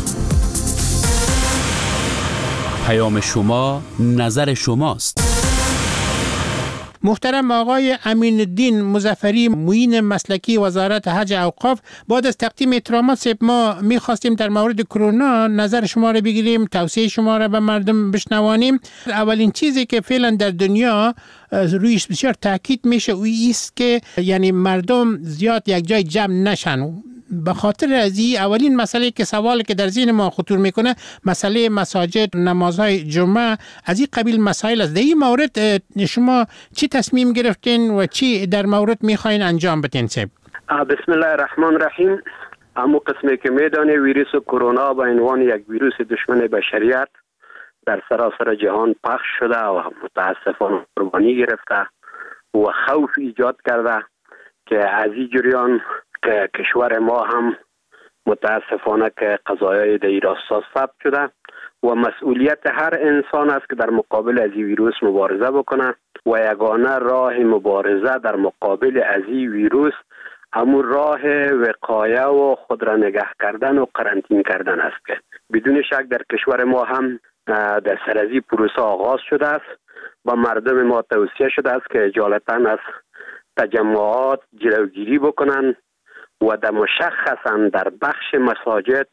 پیام شما، نظر شماست. محترم آقای امین الدین مظفری، معین مسلکی وزارت حج اوقاف، بعد از تقدیم احترامات ما میخواستیم در مورد کرونا نظر شما را بگیریم، توصیه شما را به مردم بشنوانیم. اولین چیزی که فعلا در دنیا رویش بسیار تاکید میشه او است که یعنی مردم زیاد یک جای جمع نشن. به خاطر از این اولین مسئله که سوالی که در ذهن ما خطور میکنه مسئله مساجد، نمازهای جمعه، از این قبیل مسائل است. در این مورد شما چی تصمیم گرفتین و چی در مورد میخواین انجام بدین؟ بسم الله الرحمن الرحیم. اما قسمی که میدانی ویروس کرونا به عنوان یک ویروس دشمن بشریت در سراسر جهان پخش شده و متاسفانه قربانی گرفته و خوف ایجاد کرده که از این جریان که کشور ما هم متاسفانه که قضایای در این راستا ثبت شده و مسئولیت هر انسان است که در مقابل از این ویروس مبارزه بکنه و یگانه راه مبارزه در مقابل از این ویروس همون راه وقایه و خود را نگه کردن و قرنطینه کردن است که بدون شک در کشور ما هم در سر از این پروسه آغاز شده است. با مردم ما توصیه شده است که اجالتا از تجمعات جلوگیری بکنن و در مشخصا در بخش مساجد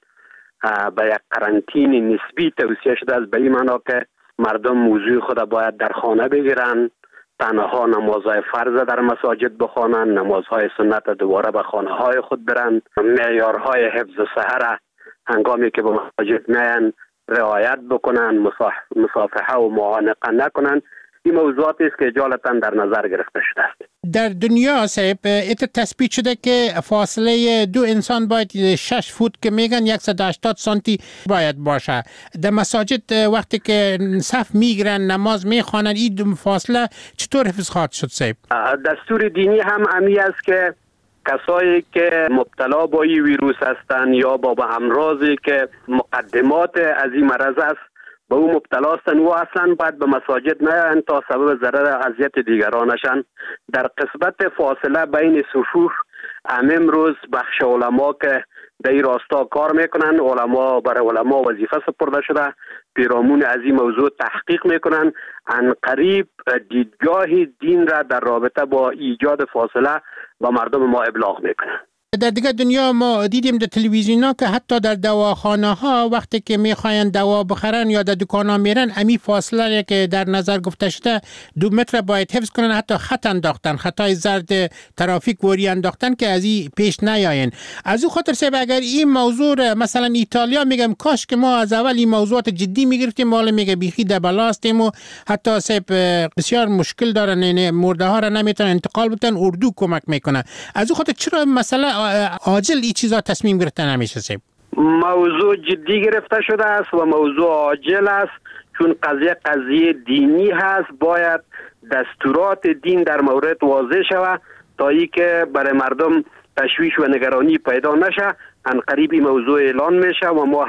به یک قرنطینه نسبی توصیه شده است، به این معنا که مردم موضوع خود باید در خانه بگیرن، تنها نمازهای فرض در مساجد بخوانند، نمازهای سنت دوباره به خانه های خود برند، معیارهای حفظ صحه هنگامی که به مساجد میان رعایت بکنند، مصافحه و معانقه نکنند. این موضوعاتی است که اجالتا در نظر گرفته شده است. در دنیا صاحب تثبیت شده که فاصله دو انسان باید 6 فوت که میگن 180 سانتی باید باشه. در مساجد وقتی که صف میگیرن نماز میخوانن این فاصله چطور حفظ خواهد شد صاحب؟ دستور دینی هم امی است که کسایی که مبتلا با این ویروس هستند یا با امراضی که مقدمات از این مرض است به او مبتلا هستند و اصلا باید به مساجد نیایند تا سبب ضرر اذیت دیگرانشان. در قسمت فاصله بین صفوف امروز بخش علما که در این راستا کار میکنن، علما برای علما وظیفه سپرده شده، پیرامون از این موضوع تحقیق میکنن. ان قریب دیدگاه دین را در رابطه با ایجاد فاصله با مردم ما ابلاغ میکنن. در دیگه دنیا ما دیدیم در تلویزیون ها که حتی در دواخانه ها وقتی که میخواین دوا بخرن یا در دکان ها میرن امی فاصله که در نظر گفته شده 2 متر باید حفظ کنن، حتی خط انداختن، خطای زرد ترافیک وری انداختن که از این پیش نیاین. از او خاطر سبب اگر این موضوع مثلا ایتالیا میگم کاش که ما از اول این موضوعات جدی میگرفتیم، حالا میگه بیخی در بلاستیم و حتی سب بسیار مشکل دارن، مرده ها را نمیتونن انتقال بدن، اردو کمک میکنه. از او خاطر چرا مثلا عاجل این چیزا تصمیم گرفتن همیشه سیب؟ موضوع جدی گرفته شده است و موضوع عاجل است، چون قضیه دینی هست. باید دستورات دین در مورد واضح شود تا ای که برای مردم تشویش و نگرانی پیدا نشه. ان قریب این موضوع اعلان میشه و ما هم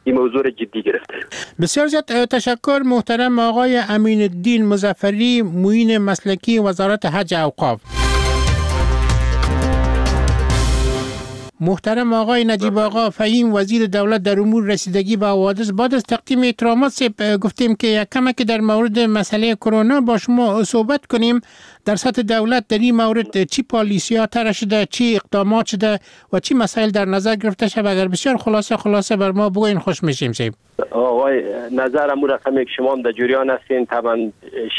این موضوع را جدی گرفتیم. بسیار زیاد تشکر محترم آقای امین الدین مظفری، معین مسلکی وزارت حج اوقاف. محترم آقای نجیب آقا فهیم وزیر دولت در امور رسیدگی به حوادث، بعد از تقدیم احترامات گفتیم که یک کمی که در مورد مسئله کرونا با شما صحبت کنیم. در سطح دولت در این مورد چی پالیسی ها طرح شده، چی اقدامات شده و چی مسائل در نظر گرفته شده؟ اگر بسیار خلاصه بر ما بگوین خوش میشیم. آقای نظر امور رقمی که شما در جریان هستین، طبعا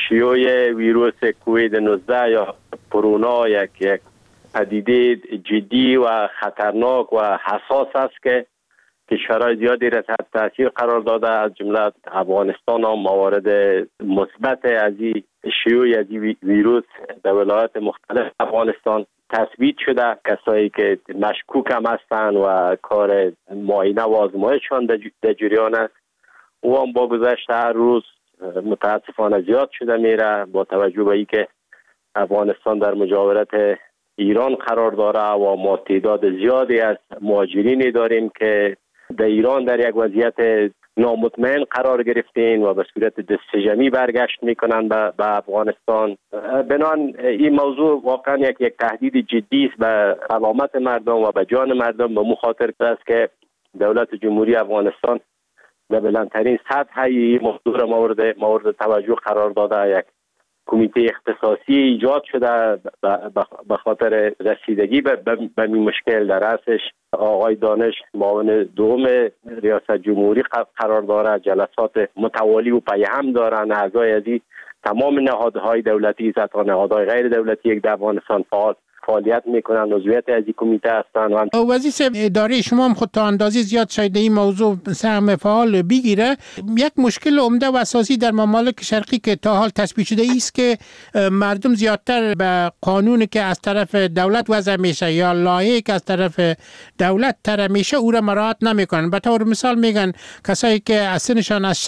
شیوع ویروس کووید 19 یا کرونا یک پدیده جدی و خطرناک و حساس است که کشورهای زیادی را تحت تاثیر قرار داده، از جمله افغانستان هم موارد مثبت از این شیوع از این ویروس در ولایات مختلف افغانستان تثبیت شده. کسایی که مشکوک هم هستند و کار معاینه و آزمایششان در جریان است، او هم با گذشت هر روز متاسفانه زیاد شده میره، با توجه به اینکه افغانستان در مجاورت ایران قرار داره و ما تعداد زیادی از مهاجرینی داریم که در ایران در یک وضعیت نامطمئن قرار گرفتین و به صورت دستجمعی برگشت میکنن به افغانستان. بنان این موضوع واقعا یک تهدید جدی است به سلامت مردم و به جان مردم، به مخاطر است که دولت جمهوری افغانستان به بلندترین سطح این موضوع مورد توجه قرار داده. یک کمیته اختصاصی ایجاد شده به خاطر رسیدگی به این مشکل. در رأسش آقای دانش معاون دوم ریاست جمهوری قرار داره، جلسات متوالی و پیهم دارن. اعضای از تمام نهادهای دولتی تا نهادهای غیر دولتی یک در افغانستان فعالیت میکنن، عضویت از این کمیته هستند. وزیر اداره شما هم خود تا اندازی زیاد شاید این موضوع سهم فعال بگیره. یک مشکل عمده و اساسی در ممالک شرقی که تا حال تثبیت شده است که مردم زیادتر به قانونی که از طرف دولت وضع میشه یا لایحه‌ای که از طرف دولت طرح میشه او را مراعات نمیکنن. به طور مثال میگن کسایی که از سنشان از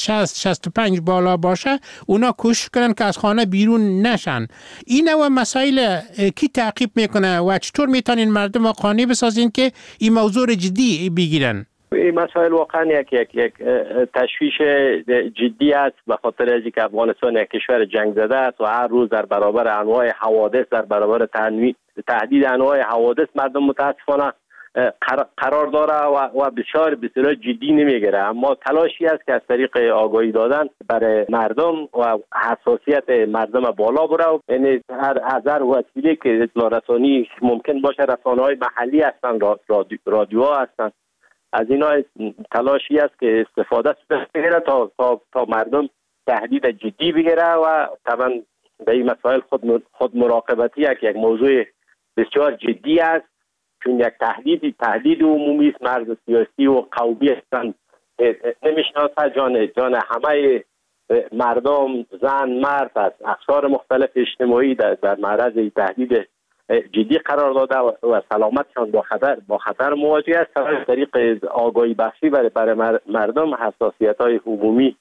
65 بالا باشه اونا کوشش کنن که از خانه بیرون نشن. این نوع مسائل کی تعقیب میکنه و چطور میتونین مردم قانع بسازین که این موضوع جدی بگیرن؟ این مسائل واقعا یک تشویش جدی است، به خاطر از اینکه افغانستان یک کشور جنگ زده است و هر روز در برابر انواع حوادث، در برابر تهدید انواع حوادث مردم متاسفانه قرار داره و بسیار جدی نمیگیره. اما تلاشی است که از طریق آگاهی دادن برای مردم و حساسیت مردم بالا بره، یعنی هر وسیله که اطلاع رسانی ممکن باشه، رسانه‌های محلی هستن، رادیوها هستن، از اینا تلاشی است که استفاده بگیره تا مردم تهدید جدی بگیره. و طبعا به این مسائل خود مراقبتی یک موضوع بسیار جدی است، چون یک تهدید عمومی است. مرز سیاسی و قومی هستند، نمیشناسه جان همه مردم، زن مرد از اقشار مختلف اجتماعی در معرض تهدید جدی قرار داده و سلامتشان با خطر مواجه است. از طریق آگاهی بخشی برای مردم حساسیت‌های عمومی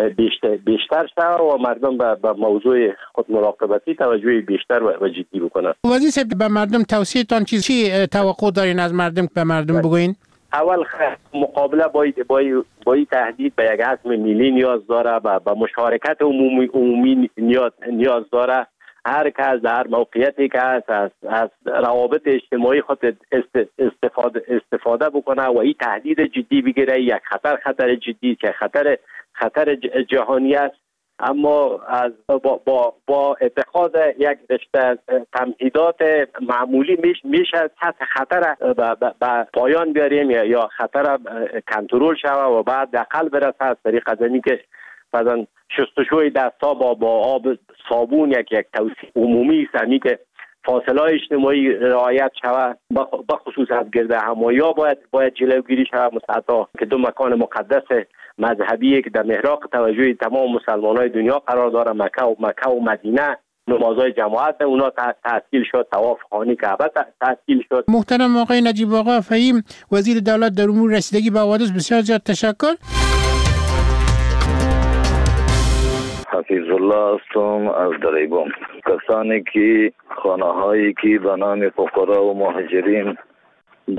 بیشتر شد و مردم به موضوع خود مراقبتی توجه بیشتر و جدی بکنند. وزیر صاحب، به مردم توصیه تان چی توقع دارین از مردم به مردم بگوین؟ اول مقابله با این تهدید به یک عزم ملی نیاز داره، به مشارکت عمومی نیاز داره. هر کس در موقعیتی که از روابط اجتماعی خود استفاده بکنه و این تهدید جدی بگیره. یک خطر جدی که خطر جهانی است، اما با اتخاذ یک رشته تمهیدات معمولی میشه سطح خطر به پایان بیاریم یا خطر کنترل شود و بعد دقل برسه از طریق ازمی که مثلا شستشوی دستا با آب صابون یک توصیه عمومی است که فاصله اجتماعی رعایت شود، بخصوص از گرد همایی ها باید جلوگیری شود. مستعدا که دو مکان مقدس مذهبی که در محراق توجه تمام مسلمانای دنیا قرار داره، مکه و مدینه، نمازهای جماعت اونا تحصیل شد، طواف خانه کعبه تحصیل شد. محترم آقای نجیب آقا فهیم وزیر دولت در امور رسیدگی به حوادث، بسیار زیاد تشکر. حفیظ الله هستم از دریبام. کسانی که خانه هایی که به نام فقرا و مهاجرین در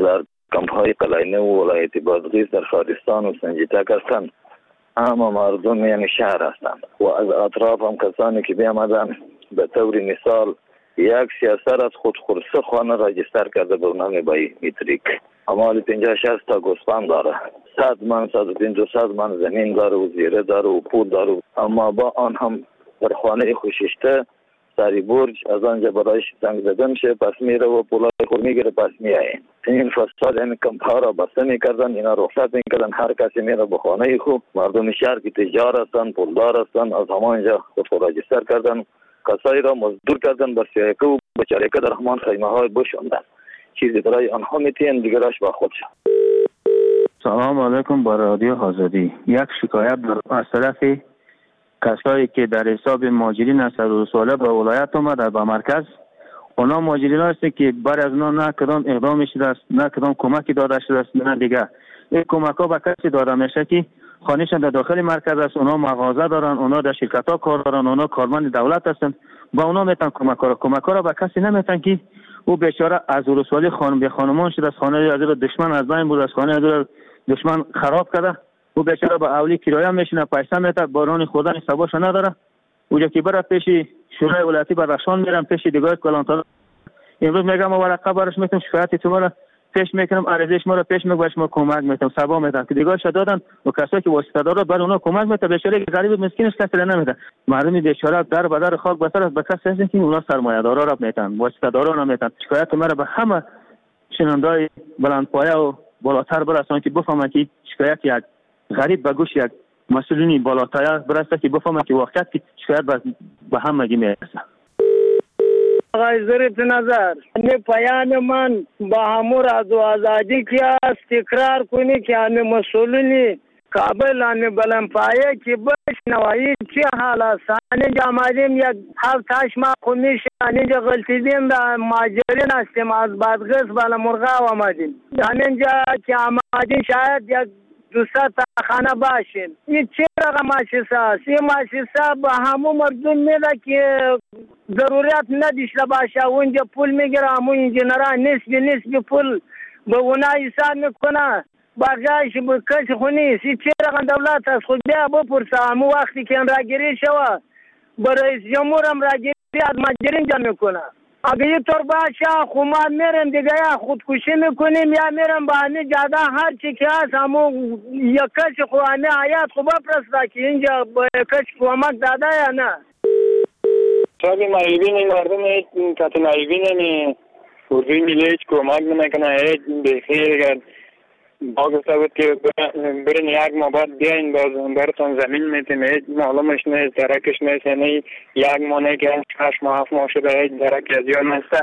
کمپ های قلاینه و ولایت بادغیس در خارستان و سنجیتک هستند. اما مردم یعنی شهر هستند و از اطراف هم کسانی که بیامدن به طور مثال یک سیاسر از خود خورسه خانه راجستر کرده به نام بای میتریک. امال 50-60 تا گوسفند داره، 100 من 150 من زمین داره و زیره داره و پود داره. اما با آن هم در خانه خوششته سری برج از آنجا برایش زنگ زده میشه، پس میره و پولای خور میگیره، پس میایین. این فساد این کمپ ها را بسته میکردن، اینا رخصت میکردن، هر کسی میره به خانه خود. مردم شهر که تجار هستن، پولدار هستن، از همانجا خود راجستر کردن، کسایی را مزدور کردن، بر سیاکه و بچاریکه در همان خیمه های بشوندن. چیزی برای آنها میتین دیگرش با خود شد. سلام علیکم با رادیو آزادی. یک شکایت از طرف کسایی که در حساب مهاجرین از ساله به ولایت آمده به مرکز، اونا مهاجرین هستند که بر از اونا نه کدام اقدام شده است، نه کدام کمکی داده شده است، نه دیگه. این کمک ها به کسی داده میشه که خانهشان در داخل مرکز است، اونا مغازه دارن، اونا در شرکت ها کار دارن، اونا کارمند دولت هستند، با اونا میتن کمک ها را به کسی نمیتن که او بیچاره از ولسوالی خانم به خانمان شده، از خانه از دشمن از بین بود، از خانه از دشمن خراب کرده. او بیچاره با اولی کرایه میشینه، پیسه میته، باران خوردن سباش نداره. اونجا که بره پیش شورای ولایتی بدخشان میرم، پیش دیگاه کلانتر، امروز میگم ورقه برش میتونم شکایت تو رو پیش میکنم، عرضه شما رو پیش میگم، شما کمک میتونم سبا میتونم که دیگاه دادن و کسایی که واسطه داره بر اونا کمک میتونم. بیچاره غریب مسکینش کسی نمیده، مردم بیچاره در بدر خاک بسر است، به کسی هست که اونا سرمایه دارا را میتونن، واسطه دارا نمیتونن. شکایت مرا به همه شنوندای بلندپایه و بالاتر برسونن که بفهمن که شکایت یک غریب به گوش یک مسئولینی بالاتر برسه که بفهمن که واقعیت که شکایت به همگی میرسه. آقای ظریف نظر پیام من با همون از آزادی که است تکرار کنی که همه مسئولینی کابل همه بلندپایه که بشنوایی چه حال است. اینجا آمدیم یک 7-8 ماه خونیش اینجا غلطیدیم در مهاجرین هستیم، از بادغیس بلمرغاب آمدیم. اینجا که آمدیم شاید یک 200 تا خانه باشین. این چه رقم مؤسسه است؟ این مؤسسه به همون مردم میده که ضرورت نداشته باشه، اونجا پول میگیره، همون انجینرها نسبی پول به اونا حساب میکنه، بقیهش به کسی خونیست. این چه رقم دولت است؟ خود بیا بپرسه. همون وقتی که راگیری شود به رئیس جمهور هم راگیری از مهاجرین جمع میکنه. اگه یه طور باشه خب ما میرم دیگه یا خودکشی میکنیم یا میرم با همه جاده هر چی که هست همون یک کسی خب همه حیات خب بپرسته که اینجا با یک کسی کمک داده یا نه. شاید معیبین این مردم هیچ کتی معیبین همی اردوی ملی هیچ کمک نمیکنه، هیچ بخیر اگر باگسته بود که برین یک ماه بعد بیاین باز براتون زمین میتیم، هیچ معلومش نیست، درکش نیست. یعنی یک ماه نه که 8 ماه 7 ماه شده هیچ درک از یاد نیسته.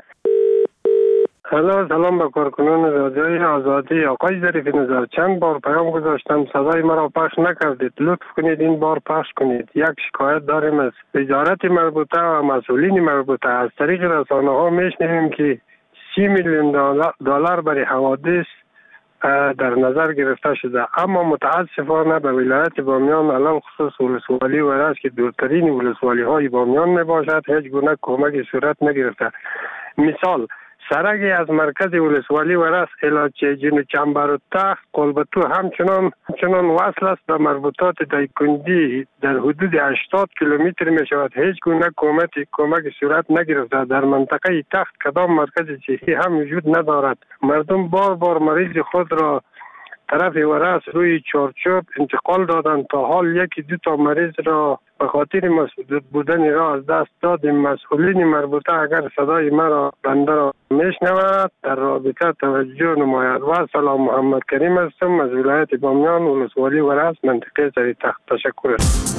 سلام به کارکنان رادیوی آزادی. آقای ظریف نظر چند بار پیام گذاشتم صدای مرا پخش نکردید، لطف کنید این بار پخش کنید. یک شکایت داریم از وزارت مربوطه و مسئولین مربوطه. از طریق رسانه ها میشنویم که 30 میلیون دلار برای حوادث در نظر گرفته شده، اما متاسفانه به ولایت بامیان علل خصوص ولسوالی ورس که دورترین ولسوالی های بامیان می باشد هیچ گونه کمک صورت نگرفته. مثال سرگی از مرکز ولسوالی ورس الی چیجین چنبر و تخت قلبتو همچنان وصل است به مربوطات دایکنجی در حدود 80 کیلومتر می شود. هیچ گونه کمک صورت نگرفته. در منطقه تخت کدام مرکز صحی هم وجود ندارد. مردم بار مریض خود را طرف ورس روی چارچوب انتقال دادند. تا حال 1-2 تا مریض را به خاطر مسئول بودن را از دست دادیم. مسئولین مربوطه اگر صدای مرا بنده را میشنود در رابطه توجه نماید. و سلام، محمد کریم هستم از ولایت بامیان ولسوالی ورس منطقه سری تخت. تشکر.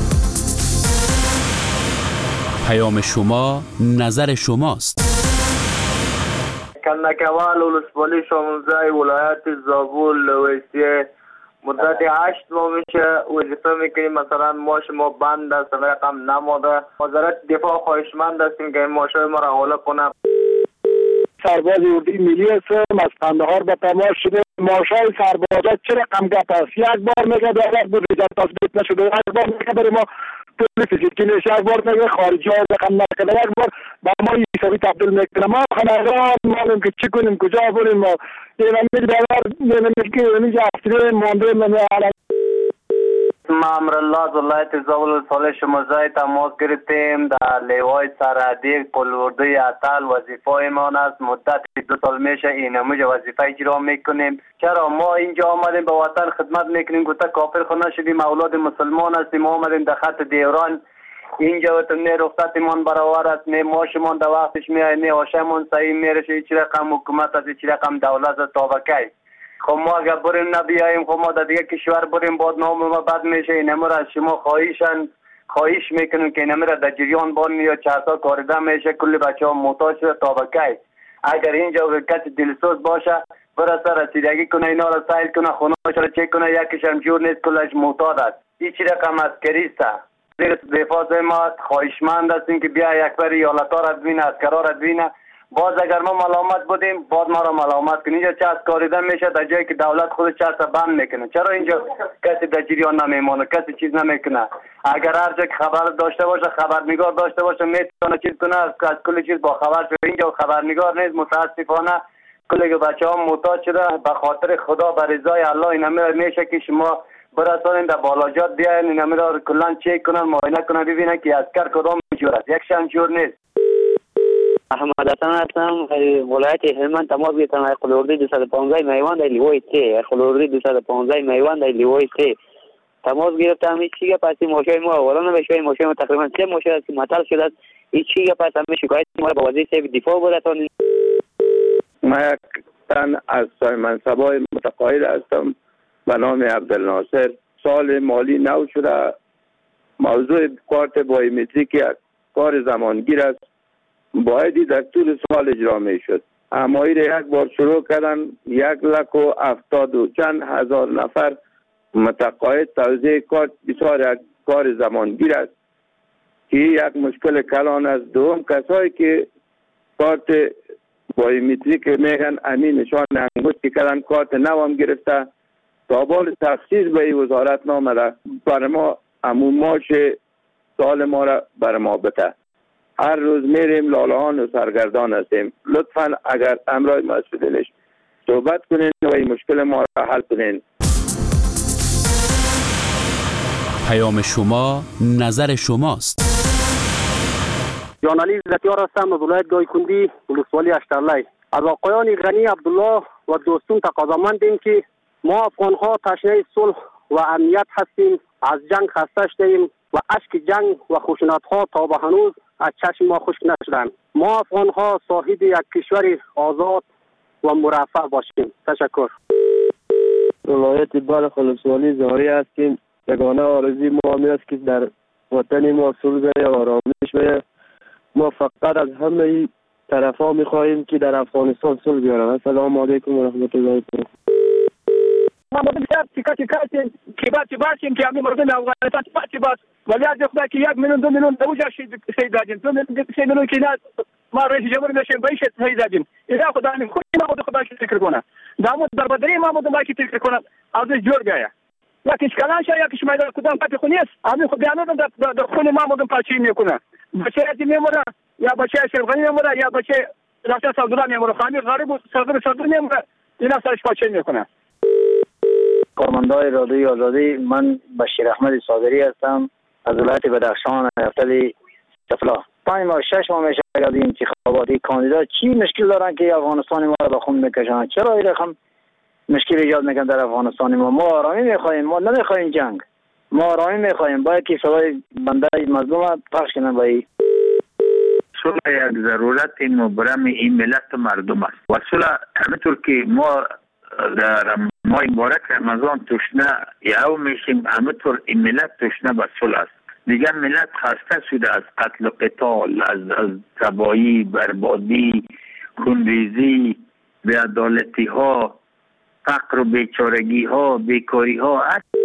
پیام شما نظر شماست. کندکوال ولسوالی شاملزای ولایت زابل ویسیه مدت 8 ماه میشه وظیفه میکنیم. مثلا ماش ما بند است، رقم نماده. وزارت دفاع خواهشمند هستیم که این ماشای ما را حواله کنه. سرباز اردوی ملی هستم از قندهار به تماس شده. ماشای سربازا چه رقم گپ است؟ یک بار میگه دولت بود ریزت تثبیت نشده، یک بار میگه برای ما طول فیزیکی میشه، یک بار میگه خارجی ها رقم نکنه، یک بار با ما حسابی تبدیل میکنه. ما خانه‌دار معلوم که چی کنیم، کجا بریم. اینا میگه که اینجا اصلی مانده نمیاره. ما امرالله از ولایت زابل سال شما زای تماس گرفتیم در لیوای سرحدی قلوردوی اتل. وظیفه ما است مدت 2 سال میشه این موجه وظیفه اجرا میکنیم. چرا ما اینجا آمدیم به وطن خدمت میکنیم، گفته کافر خونه شدیم، اولاد مسلمان هستیم، آمدیم در خط دیوران. اینجا وقت نه رخصتمان برابر است، نه ماشمان در وقتش میاد، نه آشمون صحیح میرشه. هیچ رقم حکومت است، هیچ رقم دولت است. تابکی خب ما اگر بریم نبیاییم، خب ما در دیگه کشور بریم باد نام ما بد میشه. اینم را از شما خواهش میکنیم که اینم را در جریان بانیم یا چهتا کاریده میشه. کل بچه ها محتاج شده. تابکی اگر اینجا کسی دلسوز باشه برسه رسیدگی کنه، اینا را سایل کنه، خونه را چک کنه. یکیش هم جور نیست، کلش معتاد است. هیچ رقم عسکری است. زیر دفاع ما خواهشمند هستیم که بیا یک بار ایالتا را ببینه، عسکرا را ببینه. باز اگر ما ملامت بودیم باز ما را ملامت کنیم. اینجا چست کاریده میشه در جایی که دولت خود چست بند میکنه. چرا اینجا کسی در جریان نمیمونه، کسی چیز نمیکنه؟ اگر هر جا خبر داشته باشه، خبرنگار داشته باشه، میتونه چیز کنه، از کل چیز با خبر شده. اینجا خبرنگار نیست. متاسفانه کلی بچه ها محتاج شده. به خاطر خدا به رضای الله این میشه که شما برسانین در بالاجات بیاین، این را کلا چک کنن، معاینه کنن، ببینن که عسکر کدام جور است. یک شم جور نیست. احمد حسن هستم، ولایت هلمند. تماس گرفتم از قلوردوی 215 میوان در لیوای 3. قلوردوی 215 میوان در لیوای 3 تماس گرفتم. هیچ چیزی پس ماشین ما اولا نمیشه. ماشین ما تقریبا 3 ماشین است که معطل شده است. هیچ چیزی پس همه شکایت ما به وزیر دفاع برسانید. ما یک تن از منصبای متقاعد هستم به نام عبدالناصر. سال مالی نو شده. موضوع کارت بایومتریک یک کار زمانگیر است، بایدی در طول سال اجرا می شد. اما این یک بار شروع کردن. 1,70,000 چند هزار نفر متقاعد توزیع کارت بسیار یک کار زمانگیر است که یک مشکل کلان است. دوم کسایی که کارت بایومتریک میگن امین نشان انگشت که کردن کارت نو هم گرفته، تابال تخصیص به وزارت نامده بر ما امون ماش سال ما را بر ما بده. هر روز میریم لالهان و سرگردان هستیم. لطفا اگر امرای مسئولینش صحبت کنین و این مشکل ما را حل کنین. پیام شما نظر شماست. جانعلی زتیار هستم از ولایت گایکندی ولسوالی اشترلی. از آقایان غنی عبدالله و دوستون تقاضامندیم که ما افغانها تشنه صلح و امنیت هستیم. از جنگ خسته شدیم و اشک جنگ و خشونت‌ها تا به هنوز از چشم ما خشک نشدند. ما افغان‌ها صاحب یک کشور آزاد و مرفه باشیم. تشکر. ولایت بلخ ولسوالی زاری هستیم. یگانه آرزوی ما همین است که در وطن ما صلح و آرامش بشه. ما فقط از همه طرفا می‌خواهیم که در افغانستان صلح بیارن. السلام علیکم و رحمت الله و برکاته. ما بسیار که باشیم که همین مردم افغانستان باش ولی از خدا که 1 میلیون 2 میلیون دوجا شهید دادیم. 2 میلیون که ما رئیس جمهور نشیم بهش شهید دادیم. اینا خدا نمی خود ما خدا شکر فکر کنه. دامو در بدری ما مودم که فکر کنه از جور بیایا. یکیش کلان شه یکیش میدان کدام پتی خونیست. همین خود بیانو در خون ما مودم پاچی میکنه. بچه از میمونه یا بچه شرقانی میمونه یا بچه راسته سعودی میمونه. خامی غریب و صدر میمونه. اینا سرش پاچی میکنه. کارمندای رادیوی آزادی، من بشیر احمد صادری هستم از ولایت بدخشان افتلی سفلا. 5 ماه 6 ماه میشه از این انتخابات کاندیدا چی مشکل دارن که افغانستان ما را به خون میکشن؟ چرا این رقم مشکل ایجاد میکنن در افغانستان ما آرامی میخوایم، ما نمیخوایم جنگ، ما آرامی میخوایم. باید که صدای بنده مظلوم پخش کنن. باید صلح یک ضرورت مبرم این ملت و مردم است و صلح همینطور که ما در ماه مبارک رمضان تشنه یهو میشیم، همینطور این ملت تشنه به صلح است. دیگر ملت خسته شده از قتل و قتال، از تباهی، بربادی، خونریزی، بی‌عدالتی ها، فقر و بیچارگی ها، بیکاری ها.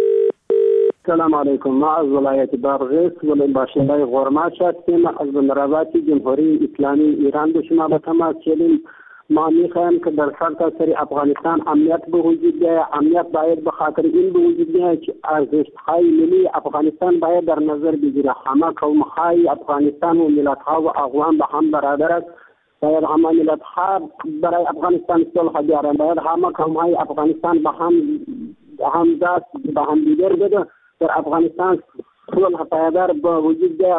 سلام علیکم. ما از ولایت بادغیس ولی باشنده غرماش هستیم. از نظارت جمهوری اسلامی ایران به شما به تماس شدیم. ما میخوایم که در سرتاسر افغانستان امنیت به وجود بیاید. امنیت باید به خاطر این به وجود بیاید که ارزش‌های ملی افغانستان باید در نظر بگیره. همه قوم‌های افغانستان و ملت‌ها و اقوام به هم برابر است. باید همه ملت‌ها برای افغانستان صلح بیارند. باید همه قوم‌های افغانستان به هم دست به هم دیگر بده در افغانستان صلح پایدار به وجود بیاید.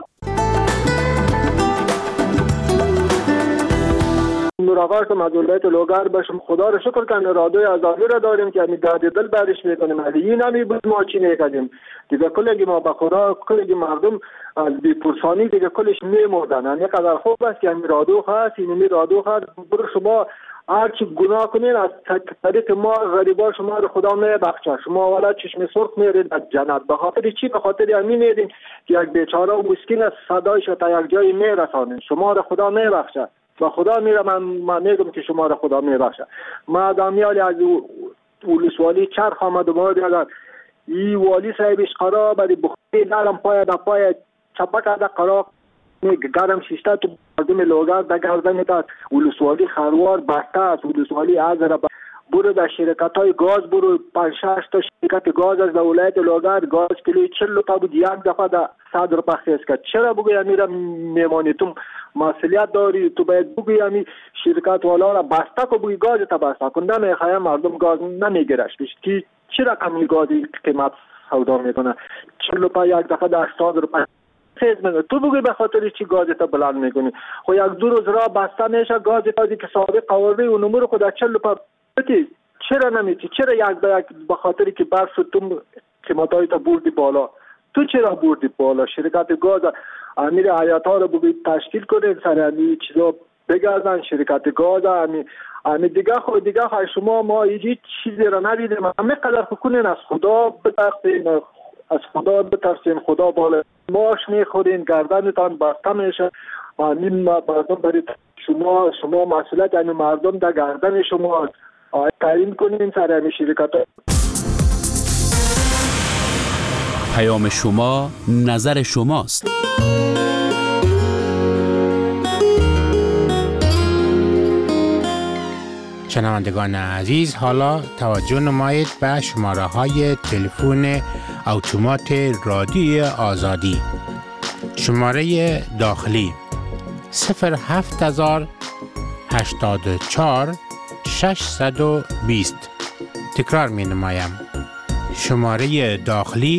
مراقبت کنم از ولایت لوگر باشم. خدا رو شکر کنم ارادای آزادی را داریم که همین داد دل برش میکنیم. این همی بود ما چی نکردیم دیگه. کلگی ما به خدا کلگی مردم از بی‌پرسانی دیگه کلش میمردن. یعنی قدر خوب است که همین رادو هست. این رادو هست برو شما هر چی گناه کنین از طریق ما غریبا شما رو خدا میبخشه. شما والا چشم سرخ میرید از جنت. به خاطر چی؟ به خاطر همین میدین که یک بیچاره و مسکین از صدایش تا یک جایی میرسانین. شما رو خدا میبخشه. و خدا میره. من میگم که شما رو خدا میبخشه. ما دامیالی از ولسوالی چرخ آمد و باید اگر این والی صاحبش قرار بری بخوری دارم پای چپا کرده قرار گرم شیشته تو مردم لوگر در گردن داد. ولسوالی خروار بسته است. ولسوالی از را برو در شرکت های گاز برو 5-6 تا شرکت گاز از ولایت لوگر گاز کیلوی 40 تا بود یک دفعه در 100 روپیه خیز کرد. چرا بگوی میرم میمانی؟ تو مسئولیت داری. تو باید بگوی همی شرکت والا را بسته که بگوی گاز تا بسته کن. نمیخوایم مردم گاز نمیگیرش که چی رقمی گازی قیمت سودا میکنه 40 روپیه یک دفعه در 100 روپیه خیز میکنه. تو بگوی به خاطر چی گاز تا بلند میکنی؟ خو یک دو روز را بسته میشه گاز تا که سابق قواره و نمور خود 40 روپیه بتی. چرا نمیتی؟ چرا یک به یک به خاطری که برف تو قیمتای تا بردی بالا؟ تو چرا بردی بالا؟ شرکت گاز امیر حیات ها رو بگید تشکیل کنید سر همین چیزا بگردن. شرکت گاز همین دیگه شما ما هیچ چیزی را ندیدیم. همه قدر کنین از خدا بترسین. خدا بالا ماش میخورین گردنتان بسته میشه. همین مردم برید شما مسئولیت یعنی مردم در گردن شما تعیین کنین سر همین شرکت ها. پیام شما نظر شماست. شنوندگان عزیز، حالا توجه نمایید به شماره های تلفن اتومات رادیوی آزادی. شماره داخلی 07084 620. تکرار می نمایم. شماره داخلی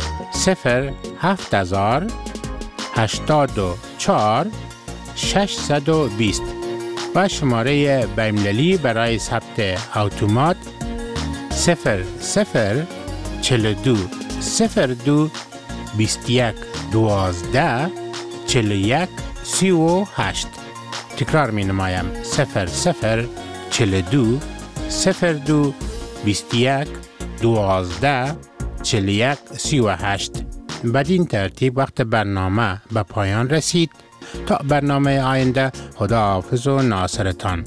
07084 620 و شماره بین‌المللی برای ثبت اتومات 0042 02 21 12 41 38. تکرار می نمایم 0042 02 21 12 41 38. بدین ترتیب وقت برنامه به پایان رسید. تا برنامه آینده، خداحافظ و ناصرتان.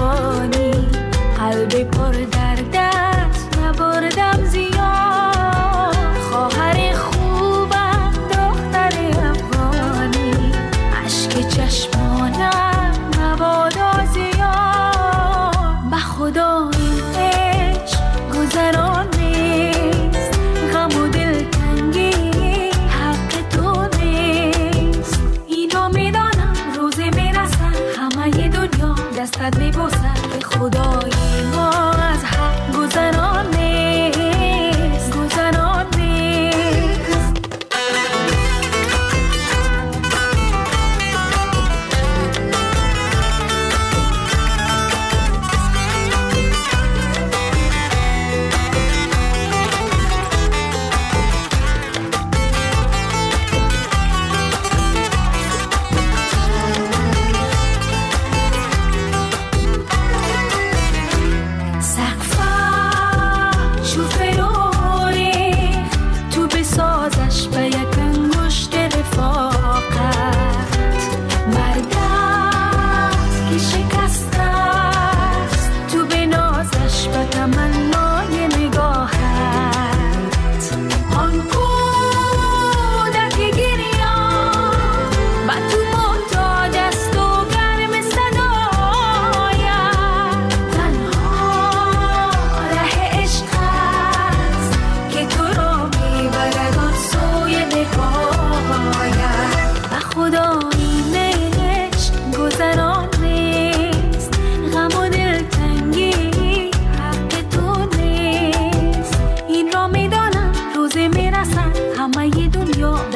پر در دست نبردم زیاد.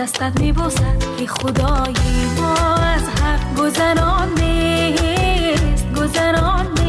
دستت میبوسد که خدایی ما از حق گذران نیست، گذران نیست.